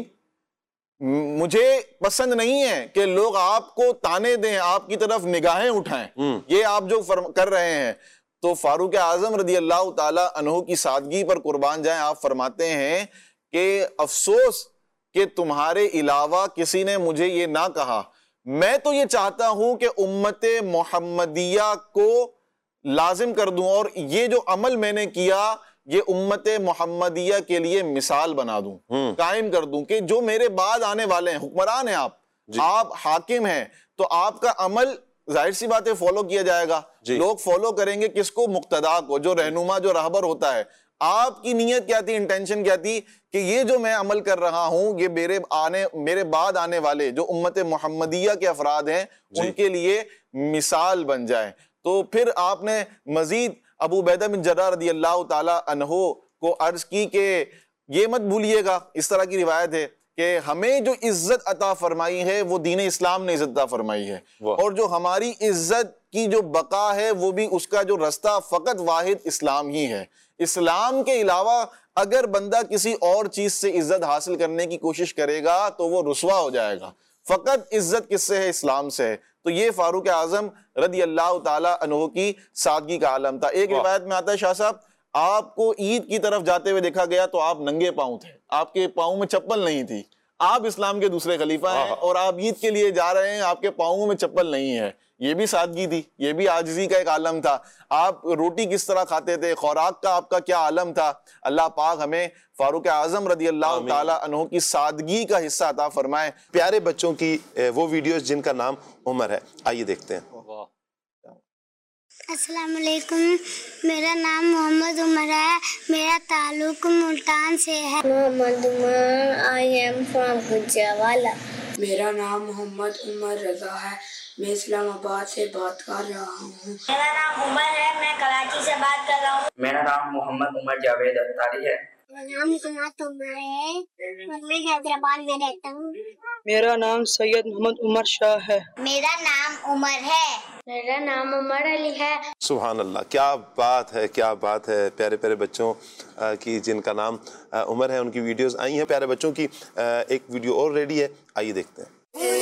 مجھے پسند نہیں ہے کہ لوگ آپ کو تانے دیں, آپ کی طرف نگاہیں اٹھائیں, یہ آپ جو کر رہے ہیں. تو فاروق اعظم رضی اللہ تعالیٰ عنہ کی سادگی پر قربان جائیں, آپ فرماتے ہیں کہ افسوس کہ تمہارے علاوہ کسی نے مجھے یہ نہ کہا. میں تو یہ چاہتا ہوں کہ امت محمدیہ کو لازم کر دوں اور یہ جو عمل میں نے کیا یہ امت محمدیہ کے لیے مثال بنا دوں, قائم کر دوں کہ جو میرے بعد آنے والے ہیں, حکمران ہیں آپ, آپ حاکم ہیں, تو آپ کا عمل ظاہر سی بات ہے فالو کیا جائے گا. لوگ فالو کریں گے کس کو؟ مقتدا کو, جو رہنما جو رہبر ہوتا ہے. آپ کی نیت کیا تھی, انٹینشن کیا تھی کہ یہ جو میں عمل کر رہا ہوں یہ میرے آنے میرے بعد آنے والے جو امت محمدیہ کے افراد ہیں ان کے لیے مثال بن جائے. تو پھر آپ نے مزید ابو عبیدہ بن جراح رضی اللہ تعالی عنہ کو عرض کی کہ یہ مت بھولیے گا, اس طرح کی روایت ہے کہ ہمیں جو عزت عطا فرمائی ہے وہ دین اسلام نے عزت عطا فرمائی ہے, اور جو ہماری عزت کی جو بقا ہے وہ بھی اس کا جو رستہ فقط واحد اسلام ہی ہے. اسلام کے علاوہ اگر بندہ کسی اور چیز سے عزت حاصل کرنے کی کوشش کرے گا تو وہ رسوا ہو جائے گا. فقط عزت کس سے ہے؟ اسلام سے ہے. تو یہ فاروق اعظم رضی اللہ تعالی عنہ کی سادگی کا عالم تھا. ایک روایت میں آتا ہے شاہ صاحب آپ کو عید کی طرف جاتے ہوئے دیکھا گیا تو آپ ننگے پاؤں تھے, آپ کے پاؤں میں چپل نہیں تھی. آپ اسلام کے دوسرے خلیفہ ہیں اور آپ عید کے لیے جا رہے ہیں, آپ کے پاؤں میں چپل نہیں ہے. یہ بھی سادگی تھی, یہ بھی عاجزی کا ایک عالم تھا. آپ روٹی کس طرح کھاتے تھے, خوراک کا آپ کا کیا عالم تھا. اللہ پاک ہمیں فاروق اعظم رضی اللہ تعالی عنہ کی سادگی کا حصہ عطا فرمائے. پیارے بچوں کی وہ ویڈیوز جن کا نام عمر ہے, آئیے دیکھتے ہیں. السلام علیکم, میرا نام محمد عمر ہے, میرا تعلق ملتان سے ہے. Muhammad Umar, I am from Gujranwala. میرا نام محمد عمر رضا ہے, میں اسلام آباد سے بات کر رہا ہوں. میرا نام عمر ہے, میں کراچی سے بات کر رہا ہوں. میرا نام محمد عمر جاوید اختاری ہے. میرا نام سماعت عمر ہے, میں حیدرآباد میں رہتا ہوں. میرا نام سید محمد عمر شاہ ہے. میرا نام عمر ہے. میرا نام عمر علی ہے. سبحان اللہ, کیا بات ہے, کیا بات ہے. پیارے پیارے بچوں کی جن کا نام عمر ہے ان کی ویڈیوز آئی ہیں. پیارے بچوں کی ایک ویڈیو اور ریڈی ہے, آئیے دیکھتے ہیں.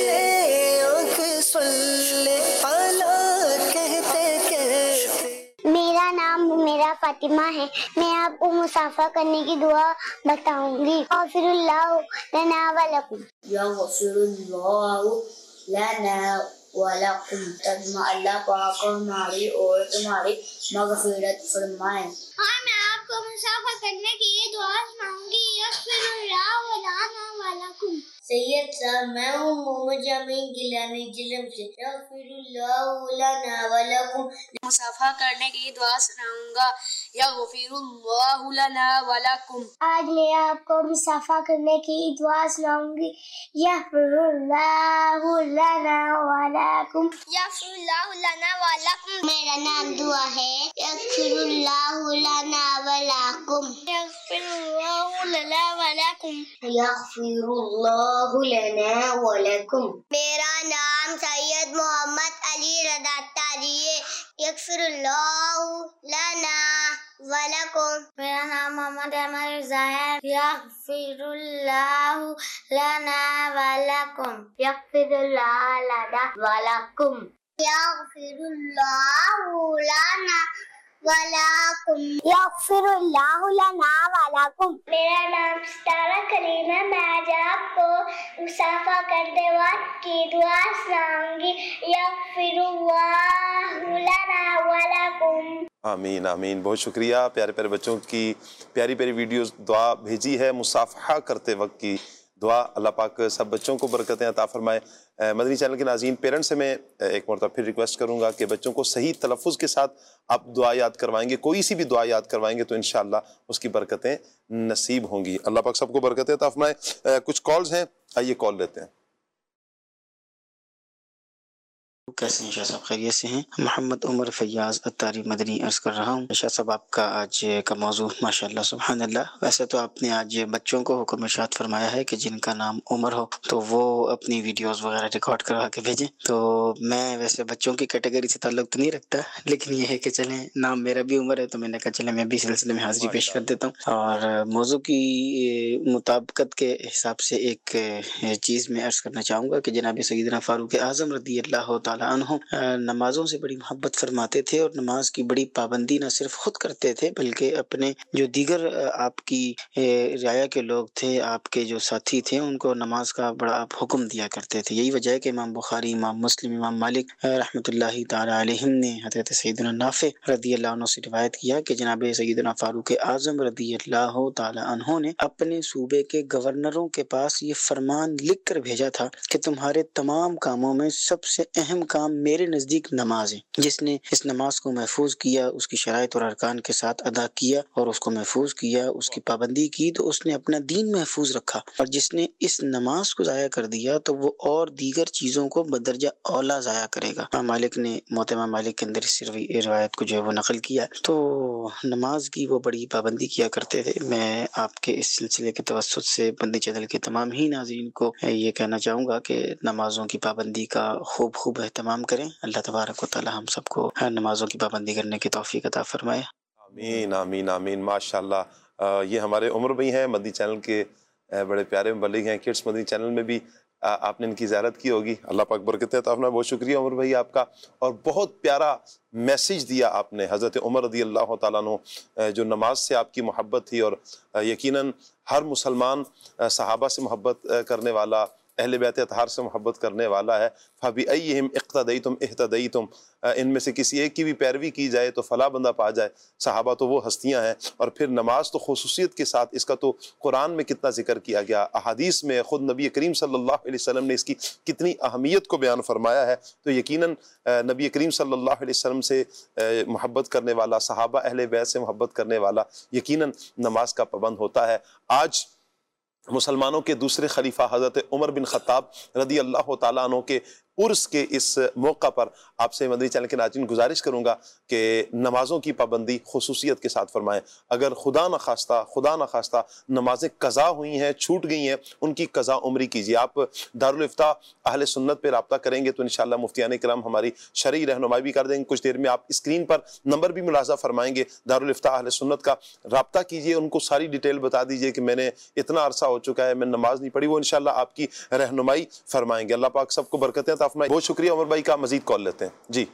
میرا نام میرا فاطمہ ہے, میں آپ کو مسافہ کرنے کی دعا بتاؤں گی. غفر اللہ لنا ولکم. یغفر اللہ لنا ولکم. ترجمہ اللہ پاک ہماری اور تمہاری مغفرت فرمائے. اور میں آپ کو مسافہ کرنے کی یہ دعا سناؤں گی. یغفر اللہ لنا ولکم. سید صاحب, میں ہوں محمد جامعین گیلانی جلم سے. یغفر اللہ لنا ولکم. مسافہ کرنے کی دعا سناؤں گا. یغفر اللہ لنا ولکم. آج میں آپ کو مسافہ کرنے کی دعا سناؤں گی. یغفر اللہ لنا ولکم. یغفر اللہ لنا ولکم. میرا نام دعا ہے. یغفر اللہ لنا ولکم. یغفر اللہ لنا ولکم. یغفر اللہ لنا ولکم. میرا نام سید محمد علی رضا تاری ہے. یغفر اللہ لنا ولکم. میرا نام محمد احمد رضا ہے. یغفر اللہ لنا ولکم. یغفر اللہ لنا ولکم. یغفر اللہ لنا وَلَكُمْ. یغفر اللہ لنا وَلَكُمْ. میرا نام ستارہ کریم ہے. میں آج آپ کو مسافہ کرتے وقت کی دعا سناؤں گی. یغفر اللہ لنا وَلَكُمْ. آمین آمین. بہت شکریہ. پیارے پیارے بچوں کی پیاری پیاری ویڈیوز دعا بھیجی ہے مصافحہ کرتے وقت کی دعا. اللہ پاک سب بچوں کو برکتیں عطا فرمائے. مدنی چینل کے ناظرین, پیرنٹس سے میں ایک مرتبہ پھر ریکویسٹ کروں گا کہ بچوں کو صحیح تلفظ کے ساتھ آپ دعا یاد کروائیں گے, کوئی سی بھی دعا یاد کروائیں گے تو انشاءاللہ اس کی برکتیں نصیب ہوں گی. اللہ پاک سب کو برکتیں عطا فرمائے. کچھ کالز ہیں, آئیے کال لیتے ہیں. کیسے ہیں شاہ صاحب, خیریت سے ہیں؟ محمد عمر فیاض اتاری مدنی عرض کر رہا ہوں. شاہ صاحب آپ کا آج کا موضوع ماشاءاللہ سبحان اللہ. ویسے تو آپ نے آج بچوں کو حکم ارشاد فرمایا ہے کہ جن کا نام عمر ہو تو وہ اپنی ویڈیوز وغیرہ ریکارڈ کروا کے بھیجیں. تو میں ویسے بچوں کی کیٹیگری سے تعلق تو نہیں رکھتا, لیکن یہ ہے کہ چلیں نام میرا بھی عمر ہے تو میں نے کہا چلیں میں بھی سلسلے میں حاضری پیش کر دیتا ہوں. اور موضوع کی مطابقت کے حساب سے ایک چیز میں عرض کرنا چاہوں گا کہ جناب سیدنا فاروق اعظم رضی اللہ تعالیٰ تعالیٰ عنہ نمازوں سے بڑی محبت فرماتے تھے اور نماز کی بڑی پابندی نہ صرف خود کرتے تھے بلکہ اپنے جو دیگر آپ کی رعایا کے لوگ تھے، آپ کے جو ساتھی تھے، ان کو نماز کا بڑا آپ حکم دیا کرتے تھے۔ یہی وجہ ہے کہ امام بخاری، امام مسلم، امام مالک رحمۃ اللہ تعالیٰ علیہم نے حضرت سیدنا نافع رضی اللہ عنہ سے روایت کیا کہ جناب سیدنا فاروق اعظم رضی اللہ تعالیٰ عنہ نے اپنے صوبے کے گورنروں کے پاس یہ فرمان لکھ کر بھیجا تھا کہ تمہارے تمام کاموں میں سب سے اہم کام میرے نزدیک نماز ہے۔ جس نے اس نماز کو محفوظ کیا، اس کی شرائط اور ارکان کے ساتھ ادا کیا اور اس کو محفوظ کیا، اس کی پابندی کی، تو اس نے اپنا دین محفوظ رکھا، اور جس نے اس نماز کو ضائع کر دیا تو وہ اور دیگر چیزوں کو بدرجہ اولا ضائع کرے گا۔ امام مالک نے موت امام مالک کے اندر اس روایت کو جو ہے وہ نقل کیا۔ تو نماز کی وہ بڑی پابندی کیا کرتے تھے۔ میں آپ کے اس سلسلے کے توسط سے بندی چینل کے تمام ہی ناظرین کو یہ کہنا چاہوں گا کہ نمازوں کی پابندی کا خوب خوب اہتمام کریں۔ اللہ تبارک و تعالی ہم سب کو نمازوں کی پابندی کرنے کی توفیق عطا فرمائے۔ آمین آمین آمین۔ ماشاءاللہ یہ ہمارے عمر بھائی ہیں، مدنی چینل کے بڑے پیارے مبلغ ہیں، کڈس مدنی چینل میں بھی آپ نے ان کی زیارت کی ہوگی۔ اللہ پاک برکتیں عطا فرمائے۔ بہت شکریہ عمر بھائی آپ کا، اور بہت پیارا میسیج دیا آپ نے حضرت عمر رضی اللہ تعالیٰ عنہ، جو نماز سے آپ کی محبت تھی، اور یقیناً ہر مسلمان صحابہ سے محبت کرنے والا، اہل بیت اطہار سے محبت کرنے والا ہے۔ فَبِأَيِّهِمْ اِقْتَدَيْتُمْ اِهْتَدَيْتُمْ، ان میں سے کسی ایک کی بھی پیروی کی جائے تو فلاح بندہ پا جائے۔ صحابہ تو وہ ہستیاں ہیں، اور پھر نماز تو خصوصیت کے ساتھ، اس کا تو قرآن میں کتنا ذکر کیا گیا، احادیث میں خود نبی کریم صلی اللہ علیہ وسلم نے اس کی کتنی اہمیت کو بیان فرمایا ہے۔ تو یقیناً نبی کریم صلی اللہ علیہ وسلم سے محبت کرنے والا، صحابہ اہل بیت سے محبت کرنے والا یقیناً نماز کا پابند ہوتا ہے۔ آج مسلمانوں کے دوسرے خلیفہ حضرت عمر بن خطاب رضی اللہ تعالیٰ عنہ کے عرس کے اس موقع پر آپ سے مدنی چینل کے ناظرین گزارش کروں گا کہ نمازوں کی پابندی خصوصیت کے ساتھ فرمائیں۔ اگر خدا نخواستہ خدا نخواستہ نمازیں قضا ہوئی ہیں، چھوٹ گئی ہیں، ان کی قضا عمری کیجیے۔ آپ دارالفتاء اہل سنت پہ رابطہ کریں گے تو انشاءاللہ مفتیان کرام ہماری شرعی رہنمائی بھی کر دیں گے۔ کچھ دیر میں آپ اسکرین پر نمبر بھی ملاحظہ فرمائیں گے، دارالفتاء اہل سنت کا رابطہ کیجیے، ان کو ساری ڈیٹیل بتا دیجیے کہ میں نے اتنا عرصہ ہو چکا ہے میں نماز نہیں پڑھی، وہ انشاءاللہ آپ کی رہنمائی فرمائیں گے۔ اللہ پاک سب کو برکتیں عطا فرمائے۔ بہت شکریہ عمر بھائی کا۔ مزید کال لیتے ہیں جی۔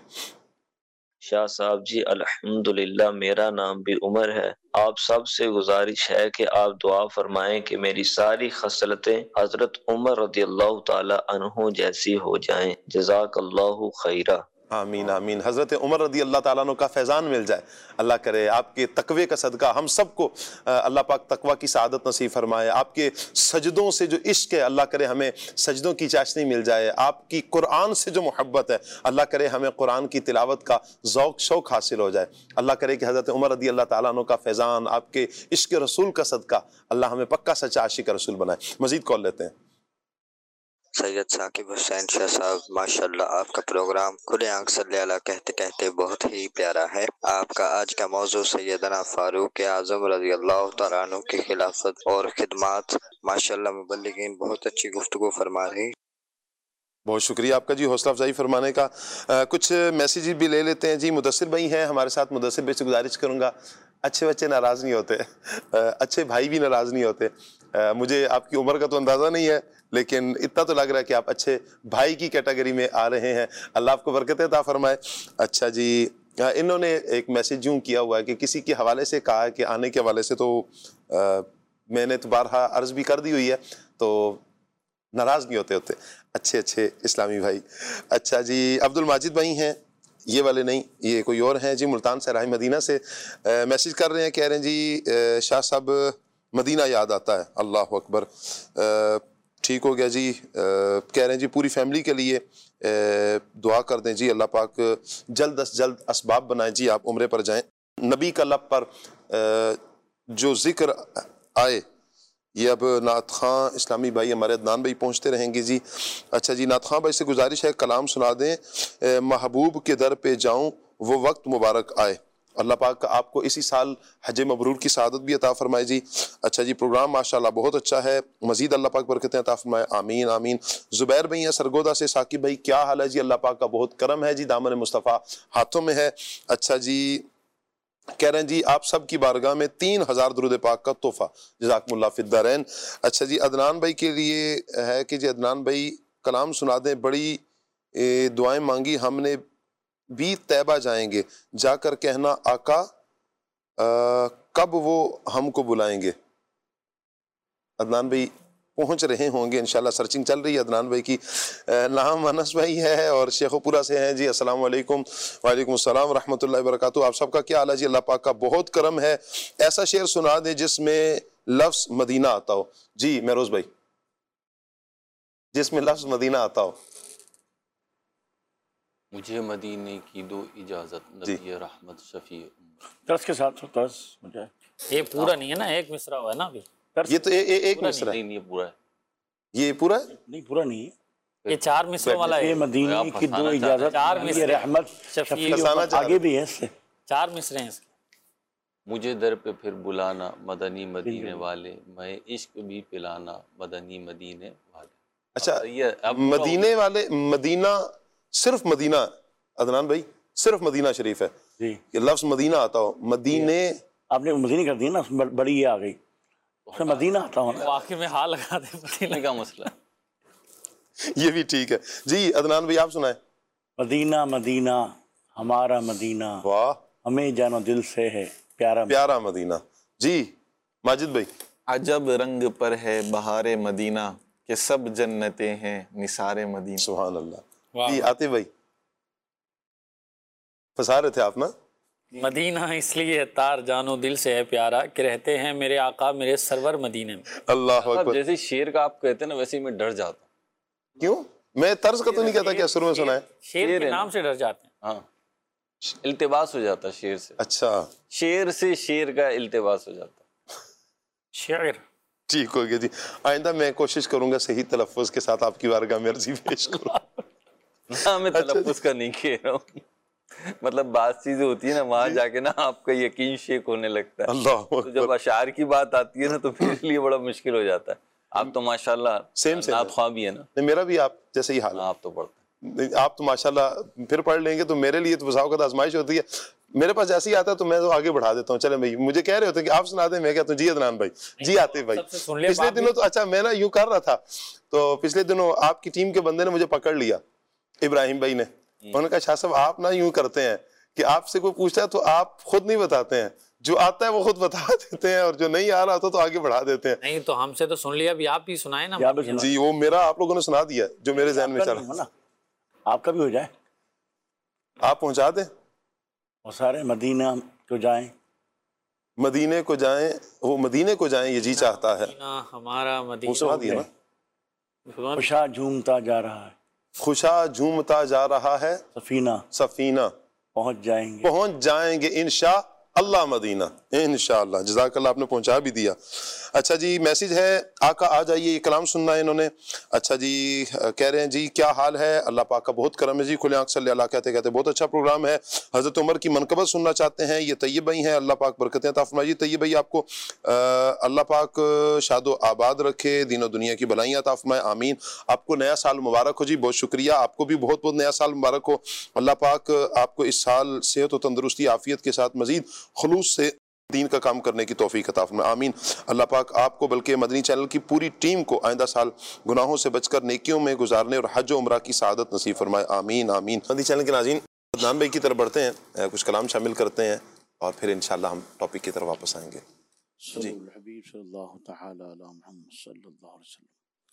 شاہ صاحب جی الحمدللہ میرا نام بھی عمر ہے۔ آپ سب سے گزارش ہے کہ آپ دعا فرمائیں کہ میری ساری خصلتیں حضرت عمر رضی اللہ تعالی عنہ جیسی ہو جائیں۔ جزاک اللہ خیرہ۔ آمین آمین۔ حضرت عمر رضی اللہ تعالیٰ عنہ کا فیضان مل جائے، اللہ کرے آپ کے تقوی کا صدقہ ہم سب کو اللہ پاک تقوی کی سعادت نصیب فرمائے۔ آپ کے سجدوں سے جو عشق ہے اللہ کرے ہمیں سجدوں کی چاشنی مل جائے۔ آپ کی قرآن سے جو محبت ہے اللہ کرے ہمیں قرآن کی تلاوت کا ذوق شوق حاصل ہو جائے۔ اللہ کرے کہ حضرت عمر رضی اللہ تعالیٰ عنہ کا فیضان، آپ کے عشق رسول کا صدقہ اللہ ہمیں پکا سچا عاشق رسول بنائے۔ مزید کال لیتے ہیں۔ سید ثاقب حسین شاہ صاحب ماشاءاللہ آپ کا پروگرام کھلے آنکھ صلی اللہ کہتے کہتے بہت ہی پیارا ہے۔ آپ کا آج کا موضوع سیدنا فاروق اعظم رضی اللہ تعالیٰ عنہ کی خلافت اور خدمات، ماشاءاللہ مبلغین بہت اچھی گفتگو فرما رہے۔ بہت شکریہ آپ کا جی حوصلہ افزائی فرمانے کا۔ کچھ میسیج بھی لے لیتے ہیں جی۔ مدثر بھائی ہیں ہمارے ساتھ، مدثر بھائی سے گزارش کروں گا، اچھے بچے ناراض نہیں ہوتے، اچھے بھائی بھی ناراض نہیں ہوتے۔ مجھے آپ کی عمر کا تو اندازہ نہیں ہے لیکن اتنا تو لگ رہا ہے کہ آپ اچھے بھائی کی کیٹیگری میں آ رہے ہیں۔ اللہ آپ کو برکتیں عطا فرمائے۔ اچھا جی، انہوں نے ایک میسیج یوں کیا ہوا ہے کہ کسی کے حوالے سے کہا ہے کہ آنے کے حوالے سے تو میں نے تو بارہا عرض بھی کر دی ہوئی ہے، تو ناراض نہیں ہوتے ہوتے اچھے اچھے اسلامی بھائی۔ اچھا جی، عبد الماجد بھائی ہیں، یہ والے نہیں، یہ کوئی اور ہیں جی، ملتان سے راہ مدینہ سے میسیج کر رہے ہیں، کہہ رہے ہیں جی شاہ صاحب مدینہ یاد آتا ہے۔ اللہ اکبر، ٹھیک ہو گیا جی۔ کہہ رہے ہیں جی پوری فیملی کے لیے دعا کر دیں جی، اللہ پاک جلد از جلد اسباب بنائیں جی، آپ عمرے پر جائیں۔ نبی کا لب پر جو ذکر آئے، یہ اب نعت خاں اسلامی بھائی ہمارے عدنان بھائی پہنچتے رہیں گے جی۔ اچھا جی، نعت خاں بھائی سے گزارش ہے کلام سنا دیں، محبوب کے در پہ جاؤں وہ وقت مبارک آئے۔ اللہ پاک آپ کو اسی سال حج مبرور کی سعادت بھی عطا فرمائے جی۔ اچھا جی، پروگرام ماشاءاللہ بہت اچھا ہے، مزید اللہ پاک برکتیں عطا فرمائے، آمین آمین۔ زبیر بھائی ہیں سرگودا سے، ثاقب بھائی کیا حال ہے جی؟ اللہ پاک کا بہت کرم ہے جی، دامن مصطفیٰ ہاتھوں میں ہے۔ اچھا جی، کہہ رہے ہیں جی آپ سب کی بارگاہ میں تین ہزار درود پاک کا تحفہ، جزاکم اللہ فی الدارین۔ اچھا جی، عدنان بھائی کے لیے ہے کہ جی عدنان بھائی کلام سنا دیں، بڑی دعائیں مانگی ہم نے بھی طیبہ جائیں گے، جا کر کہنا آقا کب وہ ہم کو بلائیں گے۔ عدنان بھائی پہنچ رہے ہوں گے انشاءاللہ، سرچنگ چل رہی ہے عدنان بھائی کی۔ نام انس بھائی ہے اور شیخو پورہ سے ہیں جی۔ السلام علیکم۔ وعلیکم السلام ورحمۃ اللہ وبرکاتہ۔ آپ سب کا کیا حال ہے جی؟ اللہ پاک کا بہت کرم ہے۔ ایسا شعر سنا دیں جس میں لفظ مدینہ آتا ہو۔ جی مہروز بھائی، جس میں لفظ مدینہ آتا ہو۔ مجھے مدینے کی دو اجازت نبی رحمت شفیع۔ طرز کے ساتھ طرز مجھے یہ پورا نہیں ہے نا، ایک مصرع ہوا ہے نا ابھی۔ یہ تو ایک مصرع ہے، نہیں یہ پورا ہے۔ یہ پورا ہے؟ نہیں پورا نہیں ہے، یہ چار مصرع والا ہے۔ یہ مدینے کی دو اجازت نبی رحمت شفیع، آگے بھی ہے اس سے چار مصرع ہیں اس کے۔ مجھے در پہ پھر بلانا مدنی مدینے والے، میں عشق بھی پلانا مدنی مدینے والے۔ اچھا مدینے والے، مدینہ صرف مدینہ، عدنان بھائی صرف مدینہ شریف ہے جی، یہ لفظ مدینہ آتا ہو۔ مدینے آپ نے مدینہ کر دیا نا، بڑی یہ آ گئی، اس میں مدینہ آتا ہو نا، آخر میں ہاں لگا دے مدینہ کا مسئلہ۔ یہ بھی ٹھیک ہے جی۔ عدنان بھائی آپ سنائیں۔ مدینہ مدینہ ہمارا مدینہ، واہ، ہمیں جانو دل سے ہے پیارا پیارا مدینہ۔ جی ماجد بھائی۔ عجب رنگ پر ہے بہار مدینہ، کہ سب جنتیں ہیں نثار مدینہ۔ سبحان اللہ۔ جی عاطف بھائی پھنسا رہے تھے آپ نا۔ مدینہ اس لیے تار جانو دل سے ہے پیارا، کہ رہتے ہیں میرے آقا میرے سرور مدینے میں۔ اللہ اکبر۔ جیسے شعر کا آپ کہتے ہیں نا، ویسے ہی میں ڈر جاتا ہوں۔ کیوں؟ میں طرز کا تو نہیں کہتا کہ اثر میں سنا ہے، شعر کے نام سے ڈر جاتے ہیں۔ ہاں التباس ہو جاتا ہے شعر سے۔ اچھا شعر سے شعر کا التباس ہو جاتا ہے۔ شعر ٹھیک ہو گیا جی۔ آئندہ میں کوشش کروں گا صحیح تلفظ کے ساتھ آپ کی بارگاہ میں عرضی پیش کروں۔ نہ میں تلفظ کا نہیں کہہ رہا ہوں، مطلب بعض چیزیں ہوتی ہیں نا، وہاں جا کے نا آپ کا یقین شیک ہونے لگتا ہے۔ اللہ تو جب اشعار کی بات آتی ہے نا تو میرے لیے بڑا مشکل ہو جاتا ہے۔ آپ تو ماشاءاللہ سیم سے نعت خواہ بھی ہے نا۔ میرا بھی آپ جیسے ہی حال ہے۔ آپ تو پڑھتے ہیں، آپ تو ماشاءاللہ پھر پڑھ لیں گے تو میرے لیے تو بساؤ کا آزمائش ہوتی ہے۔ میرے پاس جیسے ہی آتا ہے تو میں تو آگے بڑھا دیتا ہوں، چلے بھائی مجھے کہہ رہے ہوتے ہیں کہ آپ سنا دیں، میں کہتا ہوں جی عدنان بھائی، جی عاطف بھائی۔ پچھلے دنوں تو اچھا میں نا یوں کر رہا تھا، تو پچھلے دنوں آپ کی ٹیم کے بندے نے مجھے پکڑ لیا، ابراہیم بھائی نے۔ انہوں نے کہا شاہ صاحب آپ نا یوں کرتے ہیں کہ آپ سے کوئی پوچھتا ہے تو آپ خود نہیں بتاتے ہیں، جو آتا ہے وہ خود بتا دیتے ہیں، اور جو نہیں آ رہا ہوتا تو آگے بڑھا دیتے ہیں۔ نہیں تو ہم سے تو سن لیا، بھی آپ ہی سنائیں نا۔ جی وہ میرا آپ لوگوں نے سنا دیا جو میرے ذہن میں چل رہا ہے، آپ کا بھی ہو جائے، آپ پہنچا دیں۔ اور سارے مدینہ کو جائیں، مدینے کو جائیں، وہ مدینے کو جائیں یہ جی چاہتا ہے۔ ہمارا مدینہ سنا دیا نا۔ خوشا جھومتا جا رہا ہے، خوشا جھومتا جا رہا ہے سفینہ سفینہ، پہنچ جائیں گے پہنچ جائیں گے انشاء اللہ مدینہ، انشاءاللہ۔ جزاک اللہ، آپ نے پہنچا بھی دیا۔ اچھا جی میسیج ہے آقا آ جائیے، یہ کلام سننا ہے انہوں نے۔ اچھا جی کہہ رہے ہیں جی کیا حال ہے؟ اللہ پاک کا بہت کرم ہے جی، کھلے آنکھ صلی اللہ کہتے کہتے بہت اچھا پروگرام ہے۔ حضرت عمر کی منقبت سننا چاہتے ہیں، یہ طیب بھائی ہیں، اللہ پاک برکتیں عطا فرمائے جی۔ طیب بھائی آپ کو اللہ پاک شاد و آباد رکھے، دین و دنیا کی بھلائیاں عطا فرمائے، آمین۔ آپ کو نیا سال مبارک ہو جی، بہت شکریہ، آپ کو بھی بہت بہت نیا سال مبارک ہو۔ اللہ پاک آپ کو اس سال صحت و تندرستی عافیت کے ساتھ مزید خلوص سے دین کا کام کرنے کی توفیق عطا فرمائے، آمین۔ اللہ پاک آپ کو بلکہ مدنی چینل کی پوری ٹیم کو آئندہ سال گناہوں سے بچ کر نیکیوں میں گزارنے اور حج و عمرہ کی سعادت نصیب فرمائے، آمین آمین۔ مدنی چینل کے ناظرین عدنان بھائی کی طرف بڑھتے ہیں، کچھ کلام شامل کرتے ہیں اور پھر انشاءاللہ ہم ٹاپک کی طرف واپس آئیں گے۔ جی حبیب صلی اللہ تعالی علی محمد صلی اللہ علیہ وسلم۔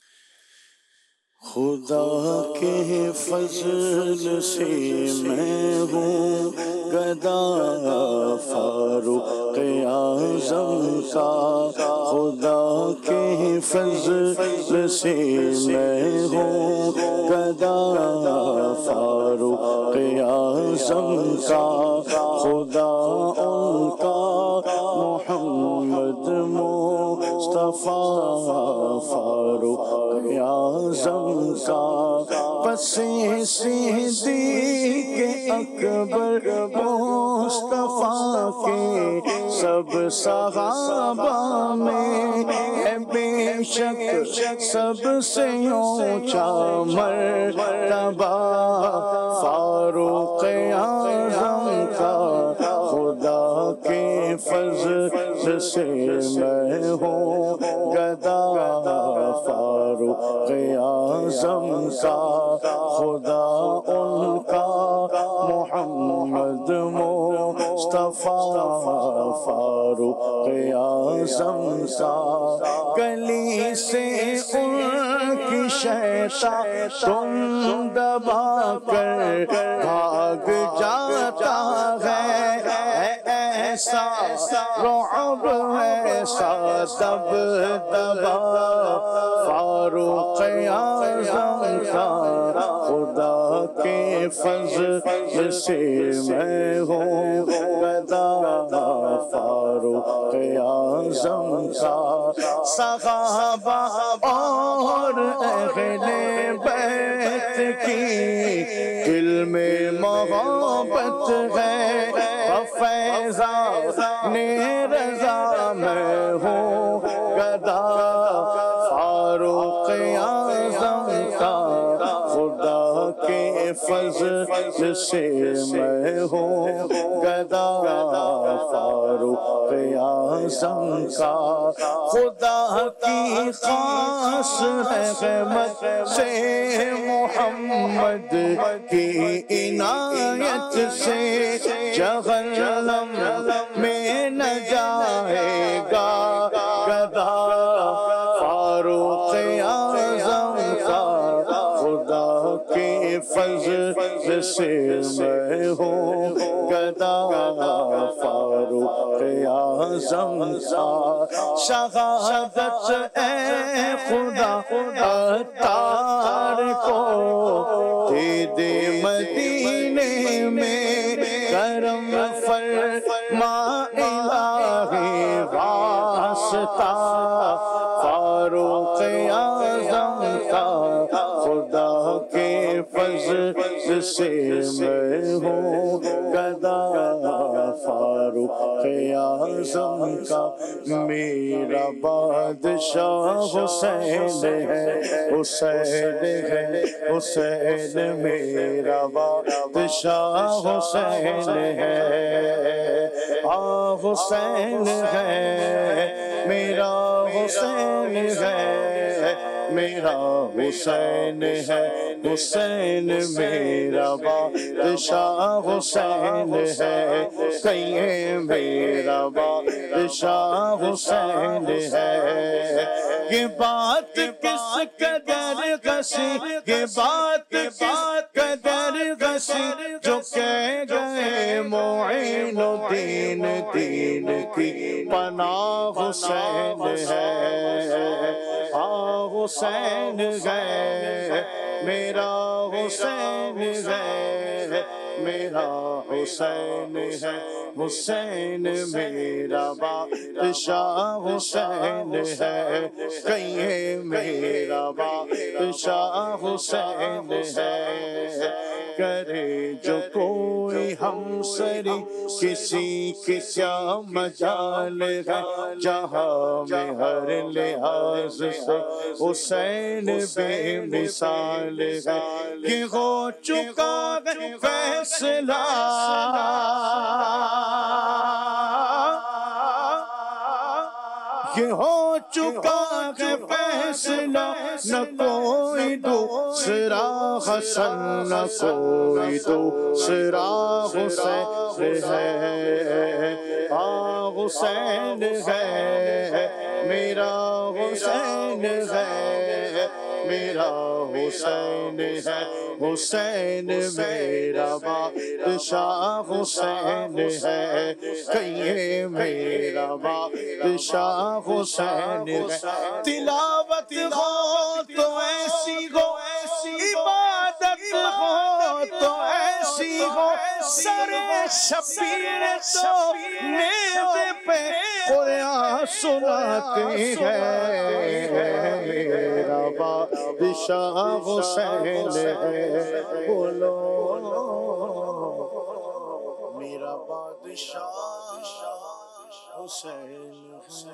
خدا کے فضل سے میں ہوں گدا فاروق اعظم کا، خدا کے فضل سے میں ہوں گدا فاروق اعظم کا، خدا ان کا محمد مصطفیٰ فاروق اعظم کا، پس صدیق اکبر مصطفیٰ کے سب صحابہ میں ہے بے شک سب سے اونچا مرتبہ فاروق اعظم کا، خدا کے فضل سے میں ہوں گدا فاروق اعظم کا خدا ان کا محمد مصطفیٰ فاروق اعظم کا گلی سے ان کی شیطان تم دبا کر بھاگ جاتا ہے، ایسا رعب ایسا دب دبا فاروق اعظم کا خدا کے فضل سے میں ہوں گدا فاروق اعظم کا صحابہ اور اہل بیت کی دل میں محبت ہے، فیضان رضا میں ہوں گدا فاروق اعظم کا خدا کے فضل سے میں ہوں گدا فاروق اعظم کا خدا کی خاص رحمت سے محمد کی عنایت سے جہنم میں نہ جائے گا گدا فاروق اعظم کا خدا کے فضل سے میں ہوں گدا فاروق اعظم کا شہادت اے خدا عطار کو دے دے مدینے میں کرم فرما الہی واسطہ فاروق اعظم کا خدا کے فضل سے میں ہوں گدا فاروق اعظم کا میرا بادشاہ حسین ہے حسین ہے حسین میرا بادشاہ حسین ہے آ حسین ہے میرا حسین ہے میرا حسین ہے حسین میرا بادشاہ حسین ہے کہیں میرا بادشاہ حسین ہے یہ بات کس قدر غسی یہ بات کس قدر غسی جو کہہ گئے معین الدین دین کی پناہ حسین ہے ہاں حسین ہے میرا حسین ہے میرا حسین ہے حسین میرا بادشاہ حسین ہے کہیں میرا بادشاہ حسین ہے کرے جو کوئی ہم سری کسی کی کیا مجال ہے جہاں میں ہر لحاظ سے حسین بے مثال ہے کہ ہو چکا ہے فیصلہ یہ ہو چکا ہے فیصلہ نہ کوئی دوسرا حسن نہ کوئی دوسرا حسین ہے ہاں حسین ہے میرا حسین ہے میرا حسین ہے حسین میرا بادشاہ حسین ہے کہیں میرا بادشاہ حسین ہے تلاوت ہو تو ایسی ہو عبادت ہو تو ایسی ہو سر شبیر تو میرے پہ قرآن سناتی ہے میرا بادشاہ حسین ہے بولو میرا بادشاہ حسین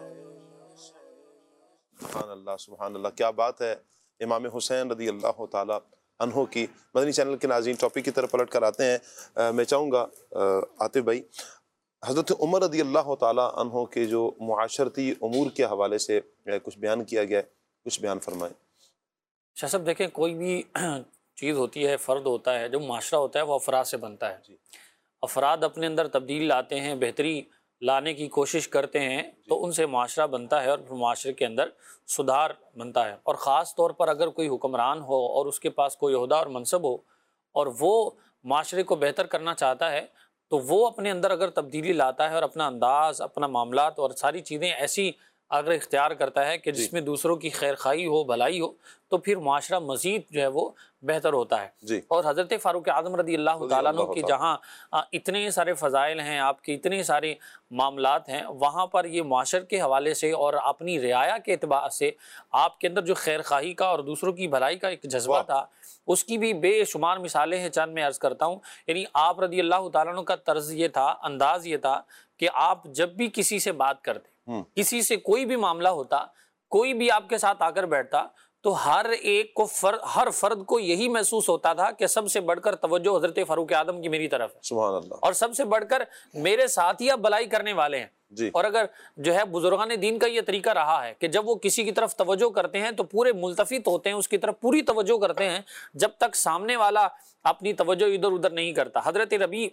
سبحان اللہ سبحان اللہ کیا بات ہے امام حسین رضی اللہ تعالیٰ عنہ کی۔ مدنی چینل کے ناظرین ٹاپک کی طرف پلٹ کر آتے ہیں۔ میں چاہوں گا عاطف بھائی حضرت عمر رضی اللہ تعالیٰ عنہ کے جو معاشرتی امور کے حوالے سے کچھ بیان کیا گیا ہے، کچھ بیان فرمائیں۔ شاہ صاحب دیکھیں کوئی بھی چیز ہوتی ہے، فرد ہوتا ہے، جو معاشرہ ہوتا ہے وہ افراد سے بنتا ہے. افراد اپنے اندر تبدیلی لاتے ہیں، بہتری لانے کی کوشش کرتے ہیں تو ان سے معاشرہ بنتا ہے اور پھر معاشرے کے اندر سدھار بنتا ہے. اور خاص طور پر اگر کوئی حکمران ہو اور اس کے پاس کوئی عہدہ اور منصب ہو اور وہ معاشرے کو بہتر کرنا چاہتا ہے تو وہ اپنے اندر اگر تبدیلی لاتا ہے اور اپنا انداز، اپنا معاملات اور ساری چیزیں ایسی اگر اختیار کرتا ہے کہ جس میں دوسروں کی خیر خواہی ہو، بھلائی ہو، تو پھر معاشرہ مزید جو ہے وہ بہتر ہوتا ہے. جی. اور حضرت فاروق اعظم رضی اللہ تعالیٰ عنہ کی جہاں اتنے سارے فضائل ہیں، آپ کے اتنے سارے معاملات ہیں، وہاں پر یہ معاشر کے حوالے سے اور اپنی رعایا کے اعتبار سے آپ کے اندر جو خیر خواہی کا اور دوسروں کی بھلائی کا ایک جذبہ تھا، اس کی بھی بے شمار مثالیں ہیں. چند میں عرض کرتا ہوں. یعنی آپ رضی اللہ تعالیٰ عنہ کا طرز یہ تھا، انداز یہ تھا کہ آپ جب بھی کسی سے بات کرتے، کسی سے کوئی بھی معاملہ ہوتا، کوئی بھی آپ کے ساتھ آ کر بیٹھتا تو ہر ایک کو فرد ہر فرد کو یہی محسوس ہوتا تھا کہ سب سے بڑھ کر توجہ حضرت فاروق اعظم کی میری طرف ہے. سبحان اللہ. اور سب سے بڑھ کر میرے ساتھ ہی اب بلائی کرنے والے ہیں. جی. اور اگر جو ہے بزرگان دین کا یہ طریقہ رہا ہے کہ جب وہ کسی کی طرف توجہ کرتے ہیں تو پورے ملتفت ہوتے ہیں، اس کی طرف پوری توجہ کرتے ہیں جب تک سامنے والا اپنی توجہ ادھر ادھر نہیں کرتا. حضرت ربیع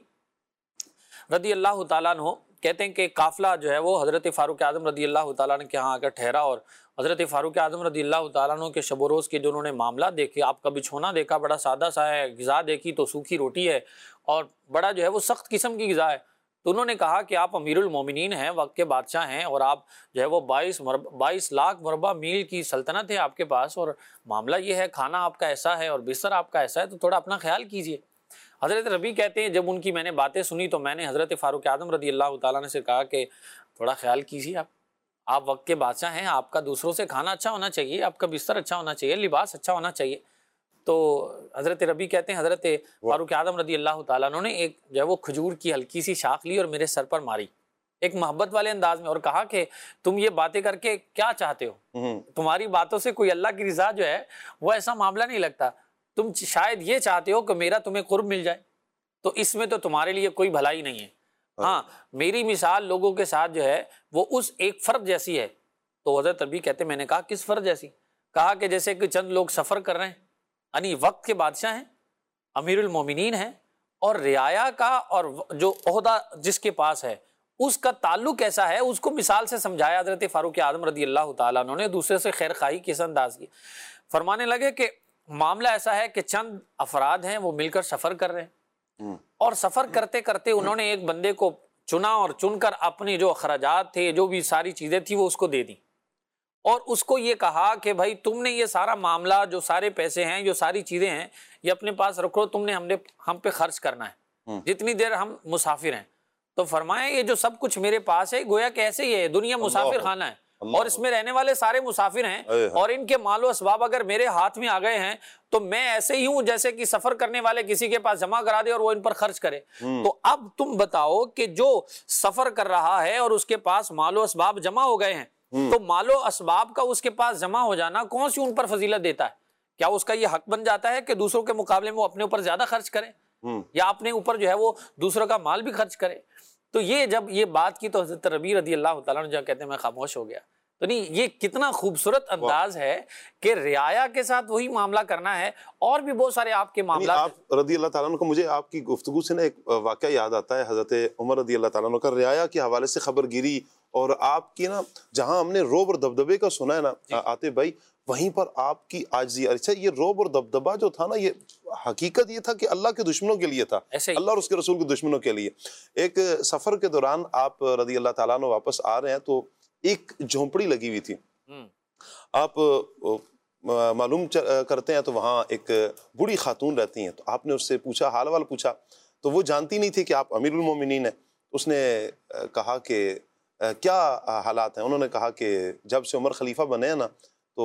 رضی اللہ تعالیٰ عنہ کہتے ہیں کہ قافلہ جو ہے وہ حضرت فاروق اعظم رضی اللہ تعالیٰ عنہ کے ہاں آ کر ٹھہرا اور حضرت فاروق اعظم رضی اللہ تعالیٰ عنہ کے شب و روز کے جو انہوں نے معاملات دیکھے، آپ کا بچھونا دیکھا بڑا سادہ سا ہے، غذا دیکھی تو سوکھی روٹی ہے اور بڑا جو ہے وہ سخت قسم کی غذا ہے. تو انہوں نے کہا کہ آپ امیر المومنین ہیں، وقت کے بادشاہ ہیں اور آپ جو ہے وہ بائیس بائیس لاکھ مربع میل کی سلطنت ہے آپ کے پاس اور معاملہ یہ ہے، کھانا آپ کا ایسا ہے اور بستر آپ کا ایسا ہے، تو تھوڑا اپنا خیال کیجئے. حضرت ربیع کہتے ہیں جب ان کی میں نے باتیں سنی تو میں نے حضرت فاروق اعظم رضی اللہ تعالیٰ عنہ سے کہا کہ تھوڑا خیال کیجیے، آپ آپ وقت کے بادشاہ ہیں، آپ کا دوسروں سے کھانا اچھا ہونا چاہیے، آپ کا بستر اچھا ہونا چاہیے، لباس اچھا ہونا چاہیے. تو حضرت ربیع کہتے ہیں حضرت فاروق اعظم رضی اللہ تعالیٰ عنہ نے ایک جو ہے وہ کھجور کی ہلکی سی شاخ لی اور میرے سر پر ماری ایک محبت والے انداز میں اور کہا کہ تم یہ باتیں کر کے کیا چاہتے ہو؟ تمہاری باتوں سے کوئی اللہ کی رضا جو ہے وہ ایسا معاملہ نہیں لگتا، تم شاید یہ چاہتے ہو کہ میرا تمہیں قرب مل جائے، تو اس میں تو تمہارے لیے کوئی بھلائی نہیں ہے. ہاں میری مثال لوگوں کے ساتھ جو ہے وہ اس ایک فرد جیسی ہے. تو حضرت ربیع کہتے میں نے کہا کس فرد جیسی؟ کہا کہ جیسے کہ چند لوگ سفر کر رہے ہیں، یعنی وقت کے بادشاہ ہیں، امیر المومنین ہیں اور رعایا کا اور جو عہدہ جس کے پاس ہے اس کا تعلق ایسا ہے، اس کو مثال سے سمجھایا حضرت فاروق اعظم رضی اللہ تعالیٰ عنہ نے دوسرے سے خیر خواہی کس انداز کی. فرمانے لگے کہ معاملہ ایسا ہے کہ چند افراد ہیں وہ مل کر سفر کر رہے ہیں اور سفر کرتے کرتے انہوں نے ایک بندے کو چنا اور چن کر اپنی جو اخراجات تھے، جو بھی ساری چیزیں تھی وہ اس کو دے دی اور اس کو یہ کہا کہ بھائی تم نے یہ سارا معاملہ، جو سارے پیسے ہیں، جو ساری چیزیں ہیں، یہ اپنے پاس رکھو، تم نے ہم نے ہم پہ خرچ کرنا ہے جتنی دیر ہم مسافر ہیں. تو فرمایا یہ جو سب کچھ میرے پاس ہے گویا کہ ایسے ہی ہے، دنیا مسافر خانہ ہے اور اس میں رہنے والے سارے مسافر ہیں اور ان کے مال و اسباب اگر میرے ہاتھ میں آ گئے ہیں تو میں ایسے ہی ہوں جیسے کہ سفر کرنے والے کسی کے پاس جمع کرا دے اور وہ ان پر خرچ کرے. تو اب تم بتاؤ کہ جو سفر کر رہا ہے اور اس کے پاس مال و اسباب جمع ہو گئے ہیں تو مال و اسباب کا اس کے پاس جمع ہو جانا کون سی ان پر فضیلت دیتا ہے؟ کیا اس کا یہ حق بن جاتا ہے کہ دوسروں کے مقابلے میں وہ اپنے اوپر زیادہ خرچ کرے یا اپنے اوپر جو ہے وہ دوسروں کا مال بھی خرچ کرے؟ تو یہ جب یہ بات کی تو حضرت ربیع رضی اللہ تعالیٰ عنہ جو کہتے ہیں میں خاموش ہو گیا. تو نہیں یہ کتنا خوبصورت انداز ہے کہ رعایا کے ساتھ وہی معاملہ کرنا ہے. اور بھی بہت سارے آپ کے معاملات. آپ رضی اللہ تعالیٰ عنہ کو مجھے آپ کی گفتگو سے نا ایک واقعہ یاد آتا ہے، حضرت عمر رضی اللہ تعالیٰ عنہ کا رعایا کے حوالے سے خبر گیری اور آپ کی نا جہاں ہم نے روب اور دبدبے کا سنا ہے نا آتے بھائی، وہیں پر آپ کی عاجزی. اچھا یہ روب اور دبدبا جو تھا نا یہ حقیقت یہ تھا کہ اللہ کے دشمنوں کے لیے تھا، اللہ اور اس کے رسول کے دشمنوں کے لیے. ایک سفر کے دوران آپ رضی اللہ تعالیٰ عنہ واپس آ رہے ہیں تو ایک جھونپڑی لگی ہوئی تھی. آپ معلوم کرتے ہیں تو وہاں ایک بوڑھی خاتون رہتی ہیں. تو آپ نے اس سے پوچھا، حال وال پوچھا تو وہ جانتی نہیں تھی کہ آپ امیر المومنین ہیں. اس نے کہا کہ کیا حالات ہیں؟ انہوں نے کہا کہ جب سے عمر خلیفہ بنے ہیں نا تو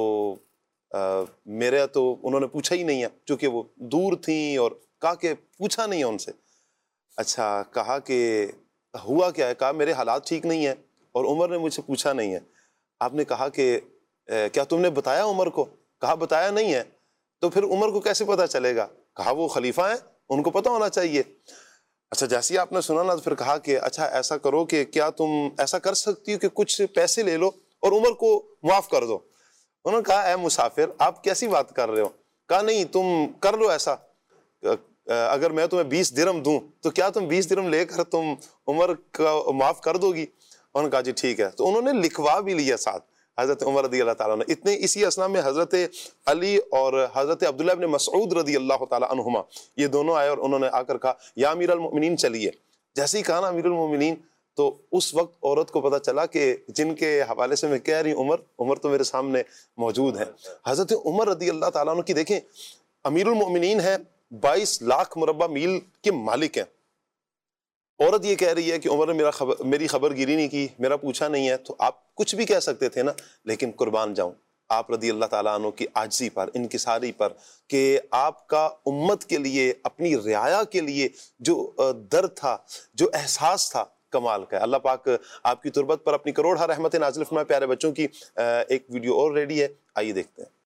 میرے تو انہوں نے پوچھا ہی نہیں ہے چونکہ وہ دور تھیں، اور کہا کہ پوچھا نہیں ہے ان سے. اچھا کہا کہ ہوا کیا ہے؟ کہا میرے حالات ٹھیک نہیں ہیں اور عمر نے مجھ سے پوچھا نہیں ہے. آپ نے کہا کہ کیا تم نے بتایا عمر کو؟ کہا بتایا نہیں ہے. تو پھر عمر کو کیسے پتا چلے گا؟ کہا وہ خلیفہ ہیں، ان کو پتا ہونا چاہیے. اچھا جیسے ہی آپ نے سنا نا تو پھر کہا کہ اچھا ایسا کرو کہ کیا تم ایسا کر سکتی ہو کہ کچھ پیسے لے لو اور عمر کو معاف کر دو. انہوں نے کہا اے مسافر آپ کیسی بات کر رہے ہو؟ کہا نہیں تم کر لو ایسا، اگر میں تمہیں بیس درم دوں تو کیا تم بیس درم لے کر تم عمر کا معاف کر دو گی؟ انہوں نے کہا جی ٹھیک ہے، تو انہوں نے لکھوا بھی لیا ساتھ حضرت عمر رضی اللہ تعالیٰ عنہ۔ اتنے اسی اسنا میں حضرت علی اور حضرت عبداللہ ابن مسعود رضی اللہ تعالیٰ عنہما یہ دونوں آئے اور انہوں نے آ کر کہا یا امیر المؤمنین چلیے۔ جیسے ہی کہا نا امیر المؤمنین، تو اس وقت عورت کو پتہ چلا کہ جن کے حوالے سے میں کہہ رہی ہوں عمر عمر تو میرے سامنے موجود ہیں۔ حضرت عمر رضی اللہ تعالیٰ عنہ کی دیکھیں امیر المؤمنین ہیں، بائیس لاکھ مربع میل کے مالک ہیں، عورت یہ کہہ رہی ہے کہ عمر نے میرا خبر میری خبر گیری نہیں کی، میرا پوچھا نہیں ہے، تو آپ کچھ بھی کہہ سکتے تھے نا، لیکن قربان جاؤں آپ رضی اللہ تعالیٰ عنہ کی عاجزی پر، انکساری پر، کہ آپ کا امت کے لیے اپنی رعایا کے لیے جو درد تھا، جو احساس تھا، کمال کا ہے۔ اللہ پاک آپ کی تربت پر اپنی کروڑہ رحمت نازل فرمائے۔ پیارے بچوں کی ایک ویڈیو اور ریڈی ہے، آئیے دیکھتے ہیں۔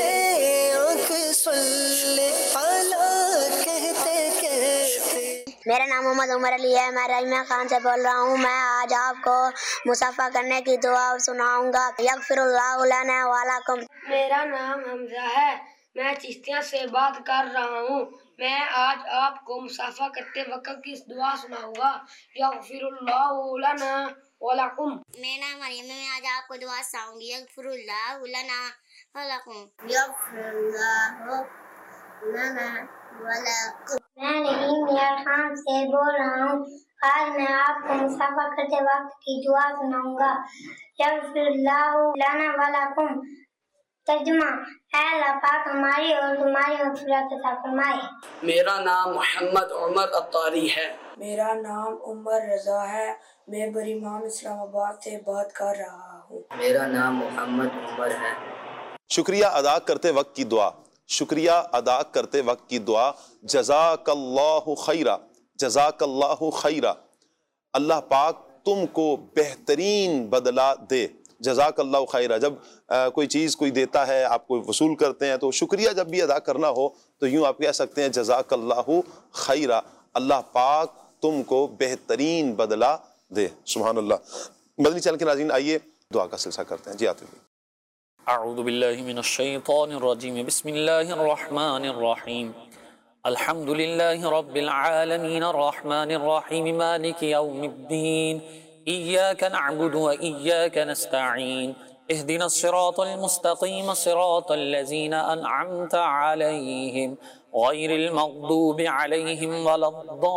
میرا نام محمد عمر علی ہے، میں رحیمیہ خان سے بول رہا ہوں۔ میں آج آپ کو مصافحہ کرنے کی دعا سناؤں گا۔ یغفر اللہ لنا ولکم۔ میرا نام حمزہ ہے، میں چشتیاں سے بات کر رہا ہوں۔ میں آج آپ کو مصافحہ کرتے وقت کی دعا سناؤں گا۔ یغفر اللہ لنا ولکم۔ میرا نام مریم ہے، میں آج آپ کو دعا سناؤں گی۔ یغفر اللہ لنا ولکم۔ یغفر اللہ لنا ولکم۔ میں رحیمیہ خان سے بول رہا ہوں۔ آج میں آپ کو مصافحہ کرتے وقت کی دعا سناؤں گا۔ یغفر اللہ لنا ولکم۔ ترجمہ، اے اللہ پاک ہماری اور تمہاری مغفرت عطا فرمائے۔ میرا نام محمد عمر عطاری ہے۔ میرا نام عمر رضا ہے، میں بریمام اسلام آباد سے بات کر رہا ہوں۔ میرا نام محمد عمر ہے۔ شکریہ ادا کرتے وقت کی دعا، شکریہ ادا کرتے وقت کی دعا، جزاک اللہ خیرہ، جزاک اللہ خیرہ، اللہ پاک تم کو بہترین بدلہ دے۔ جزاک اللہ خیرہ، جب آ, کوئی چیز کوئی دیتا ہے آپ کو وصول کرتے ہیں تو شکریہ جب بھی ادا کرنا ہو تو یوں آپ کہہ سکتے ہیں جزاک اللہ خیرہ، اللہ پاک تم کو بہترین بدلہ دے۔ سبحان اللہ۔ مدنی چینل کے ناظرین آئیے دعا کا سلسلہ کرتے ہیں۔ جی آتے ہیں۔ اعوذ باللہ من الشیطان الرجیم، بسم اللہ الرحمن الرحیم، الحمد للہ رب العالمین الرحمن الرحیم مالک یوم الدین، ایاک نعبد و ایاک نستعین، اہدنا الصراط المستقیم صراط الذین انعمت علیہم غیر المغضوب علیہم ولا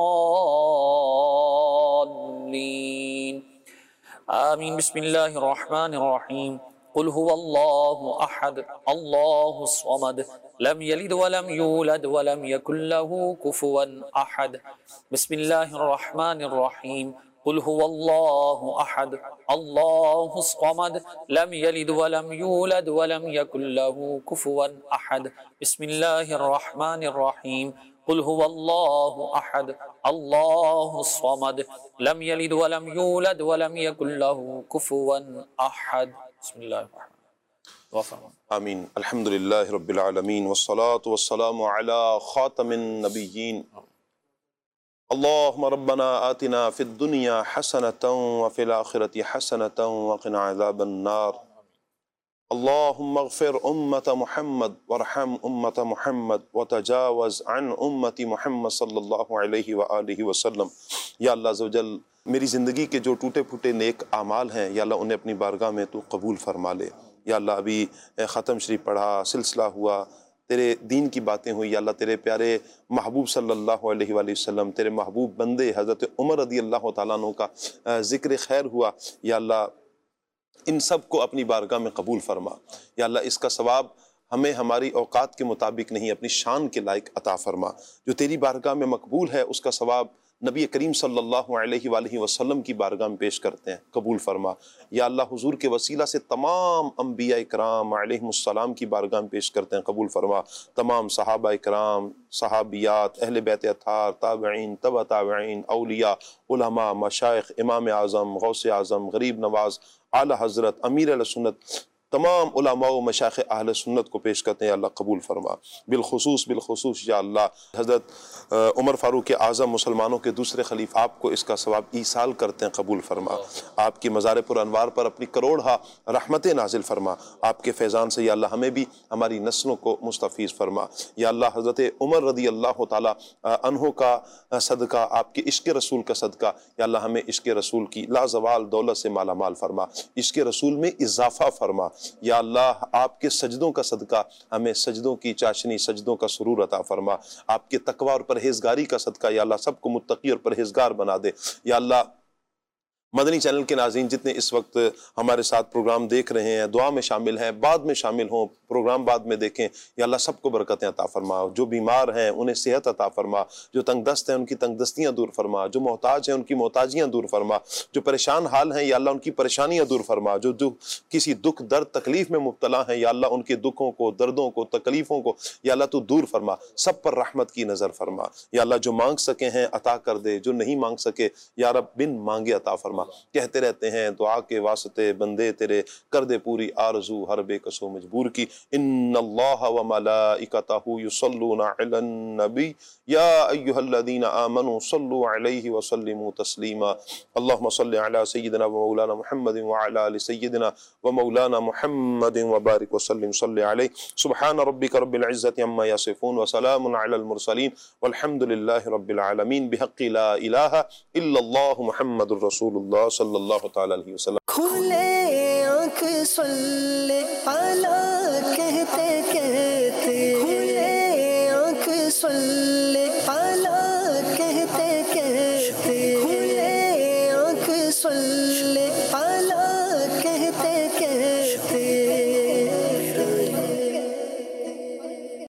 الضالین، آمین۔ بسم اللہ الرحمن الرحیم، قل هو الله احد الله الصمد لم يلد ولم يولد ولم يكن له كفوا احد۔ بسم الله الرحمن الرحيم، قل هو الله احد الله الصمد لم يلد ولم يولد ولم يكن له كفوا احد۔ بسم الله الرحمن الرحيم، قل هو الله احد الله الصمد لم يلد ولم يولد ولم يكن له كفوا احد۔ بسم اللہ الرحمن الرحیم، آمین۔ الحمدللہ رب العالمین والصلاة والسلام علی خاتم النبیین۔ اللہم ربنا آتنا فی الدنیا حسنة وفی الآخرة حسنة وقنا عذاب النار۔ اللہم اغفر امت محمد وارحم امت محمد وتجاوز عن امت محمد صلی اللہ علیہ وآلہ وسلم۔ یا اللہ عز و جل میری زندگی کے جو ٹوٹے پھوٹے نیک اعمال ہیں یا اللہ انہیں اپنی بارگاہ میں تو قبول فرما لے۔ یا اللہ ابھی ختم شریف پڑھا، سلسلہ ہوا، تیرے دین کی باتیں ہوئی، یا اللہ تیرے پیارے محبوب صلی اللہ علیہ وآلہ وسلم، تیرے محبوب بندے حضرت عمر رضی اللہ تعالیٰ عنہ کا ذکر خیر ہوا، یا اللہ ان سب کو اپنی بارگاہ میں قبول فرما۔ یا اللہ اس کا ثواب ہمیں ہماری اوقات کے مطابق نہیں اپنی شان کے لائق عطا فرما۔ جو تیری بارگاہ میں مقبول ہے اس کا ثواب نبی کریم صلی اللہ علیہ وآلہ وسلم کی بارگاہ میں پیش کرتے ہیں، قبول فرما۔ یا اللہ حضور کے وسیلہ سے تمام انبیاء کرام علیہم السلام کی بارگاہ میں پیش کرتے ہیں، قبول فرما۔ تمام صحابہ کرام، صحابیات، اہل بیت اطہار، تابعین، تبع تابعین، اولیاء، علماء، مشائخ، امام اعظم، غوث اعظم، غریب نواز، اعلی حضرت، امیر علیہ سنت، तमाम उलमा व मशाइख अहले सुन्नत को पेश करते हैं, अल्लाह कबूल फरमा। बिलखुसूस बिलखुसूस या अल्लाह हज़रत उमर फ़ारूक आज़म मुसलमानों के दूसरे खलीफा, आपको इसका सवाब ईसाल करते हैं, कबूल फरमा। आपकी मज़ार पुर अनवार पर अपनी करोड़हा रहमतें नाजिल फरमा। आपके फैज़ान से या अल्लाह हमें भी हमारी नस्लों को मुस्तफ़ीज़ फरमा। या अल्लाह हज़रत उमर रदी अल्लाह ताला अन्हो का सदका, आपके इश्क़ रसूल का सदका, या अल्लाह हमें इश्क़ रसूल की लाजवाल दौलत से माला माल फरमा, इश्क़ रसूल में इजाफ़ा फरमा। या अल्लाह आपके सजदों का सदका हमें सजदों की चाशनी, सजदों का सुरूर अता फरमा। आपके तकवा और परहेजगारी का सदका या अल्लाह सबको मुत्तकी और परहेजगार बना दे। या अल्लाह मदनी चैनल के नाज़रीन जितने इस वक्त हमारे साथ प्रोग्राम देख रहे हैं, दुआ में शामिल हैं, बाद में शामिल हों, प्रोग्राम बाद में देखें, या अल्लाह सबको बरकतें अता फरमा। जो बीमार हैं उन्हें सेहत अता फरमा, जो तंगदस्त हैं उनकी तंगदस्तियाँ दूर फरमा, जो मोहताज हैं उनकी मोहताजियाँ दूर फरमा, जो परेशान हाल हैं या अल्लाह उनकी परेशानियाँ दूर फरमा, जो दुख किसी दुख दर्द तकलीफ़ में मुब्तला हैं या अल्लाह उनके दुखों को, दर्दों को, तकलीफ़ों को या अल्लाह तू दूर फरमा। सब पर रहमत की नज़र फरमा। या अल्लाह जो मांग सके हैं अता कर दे, जो नहीं मांग सके या रब बिन मांगे अता फरमा। कहते रहते हैं दुआ के वास्ते बंदे तेरे, कर दे पूरी आरज़ू हर बेकसो मजबूर की। इन्नल्लाह व मलाइकतहु युसल्लूना अलन नबी या अय्युहल्लज़ीना आमनू सल्लु अलैहि व सल्लिमू तस्लीमा। अल्लाहुम्मा सल्लि अला सय्यिदिना व मौलाना मुहम्मदिन व अला आलि सय्यिदिना व मौलाना मुहम्मदिन व बारिक व सल्लिम सल्लि अलैहि। सुब्हान रब्बिका रब्बिल इज़्ज़ति अम्मा यसिफून व सलामुन अलल मुरसलीन वल्हम्दुलिल्लाहि रब्बिल आलमीन बिहक़्क़ि ला इलाहा इल्लल्लाहु मुहम्मदुर रसूलुल्लाह सल्लल्लाहु तआला अलैहि वसल्लम। खुले आँख सल्ले अला कहते कहते, खुले आँख सल्ले अला कहते कहते, खुले आँख सल्ले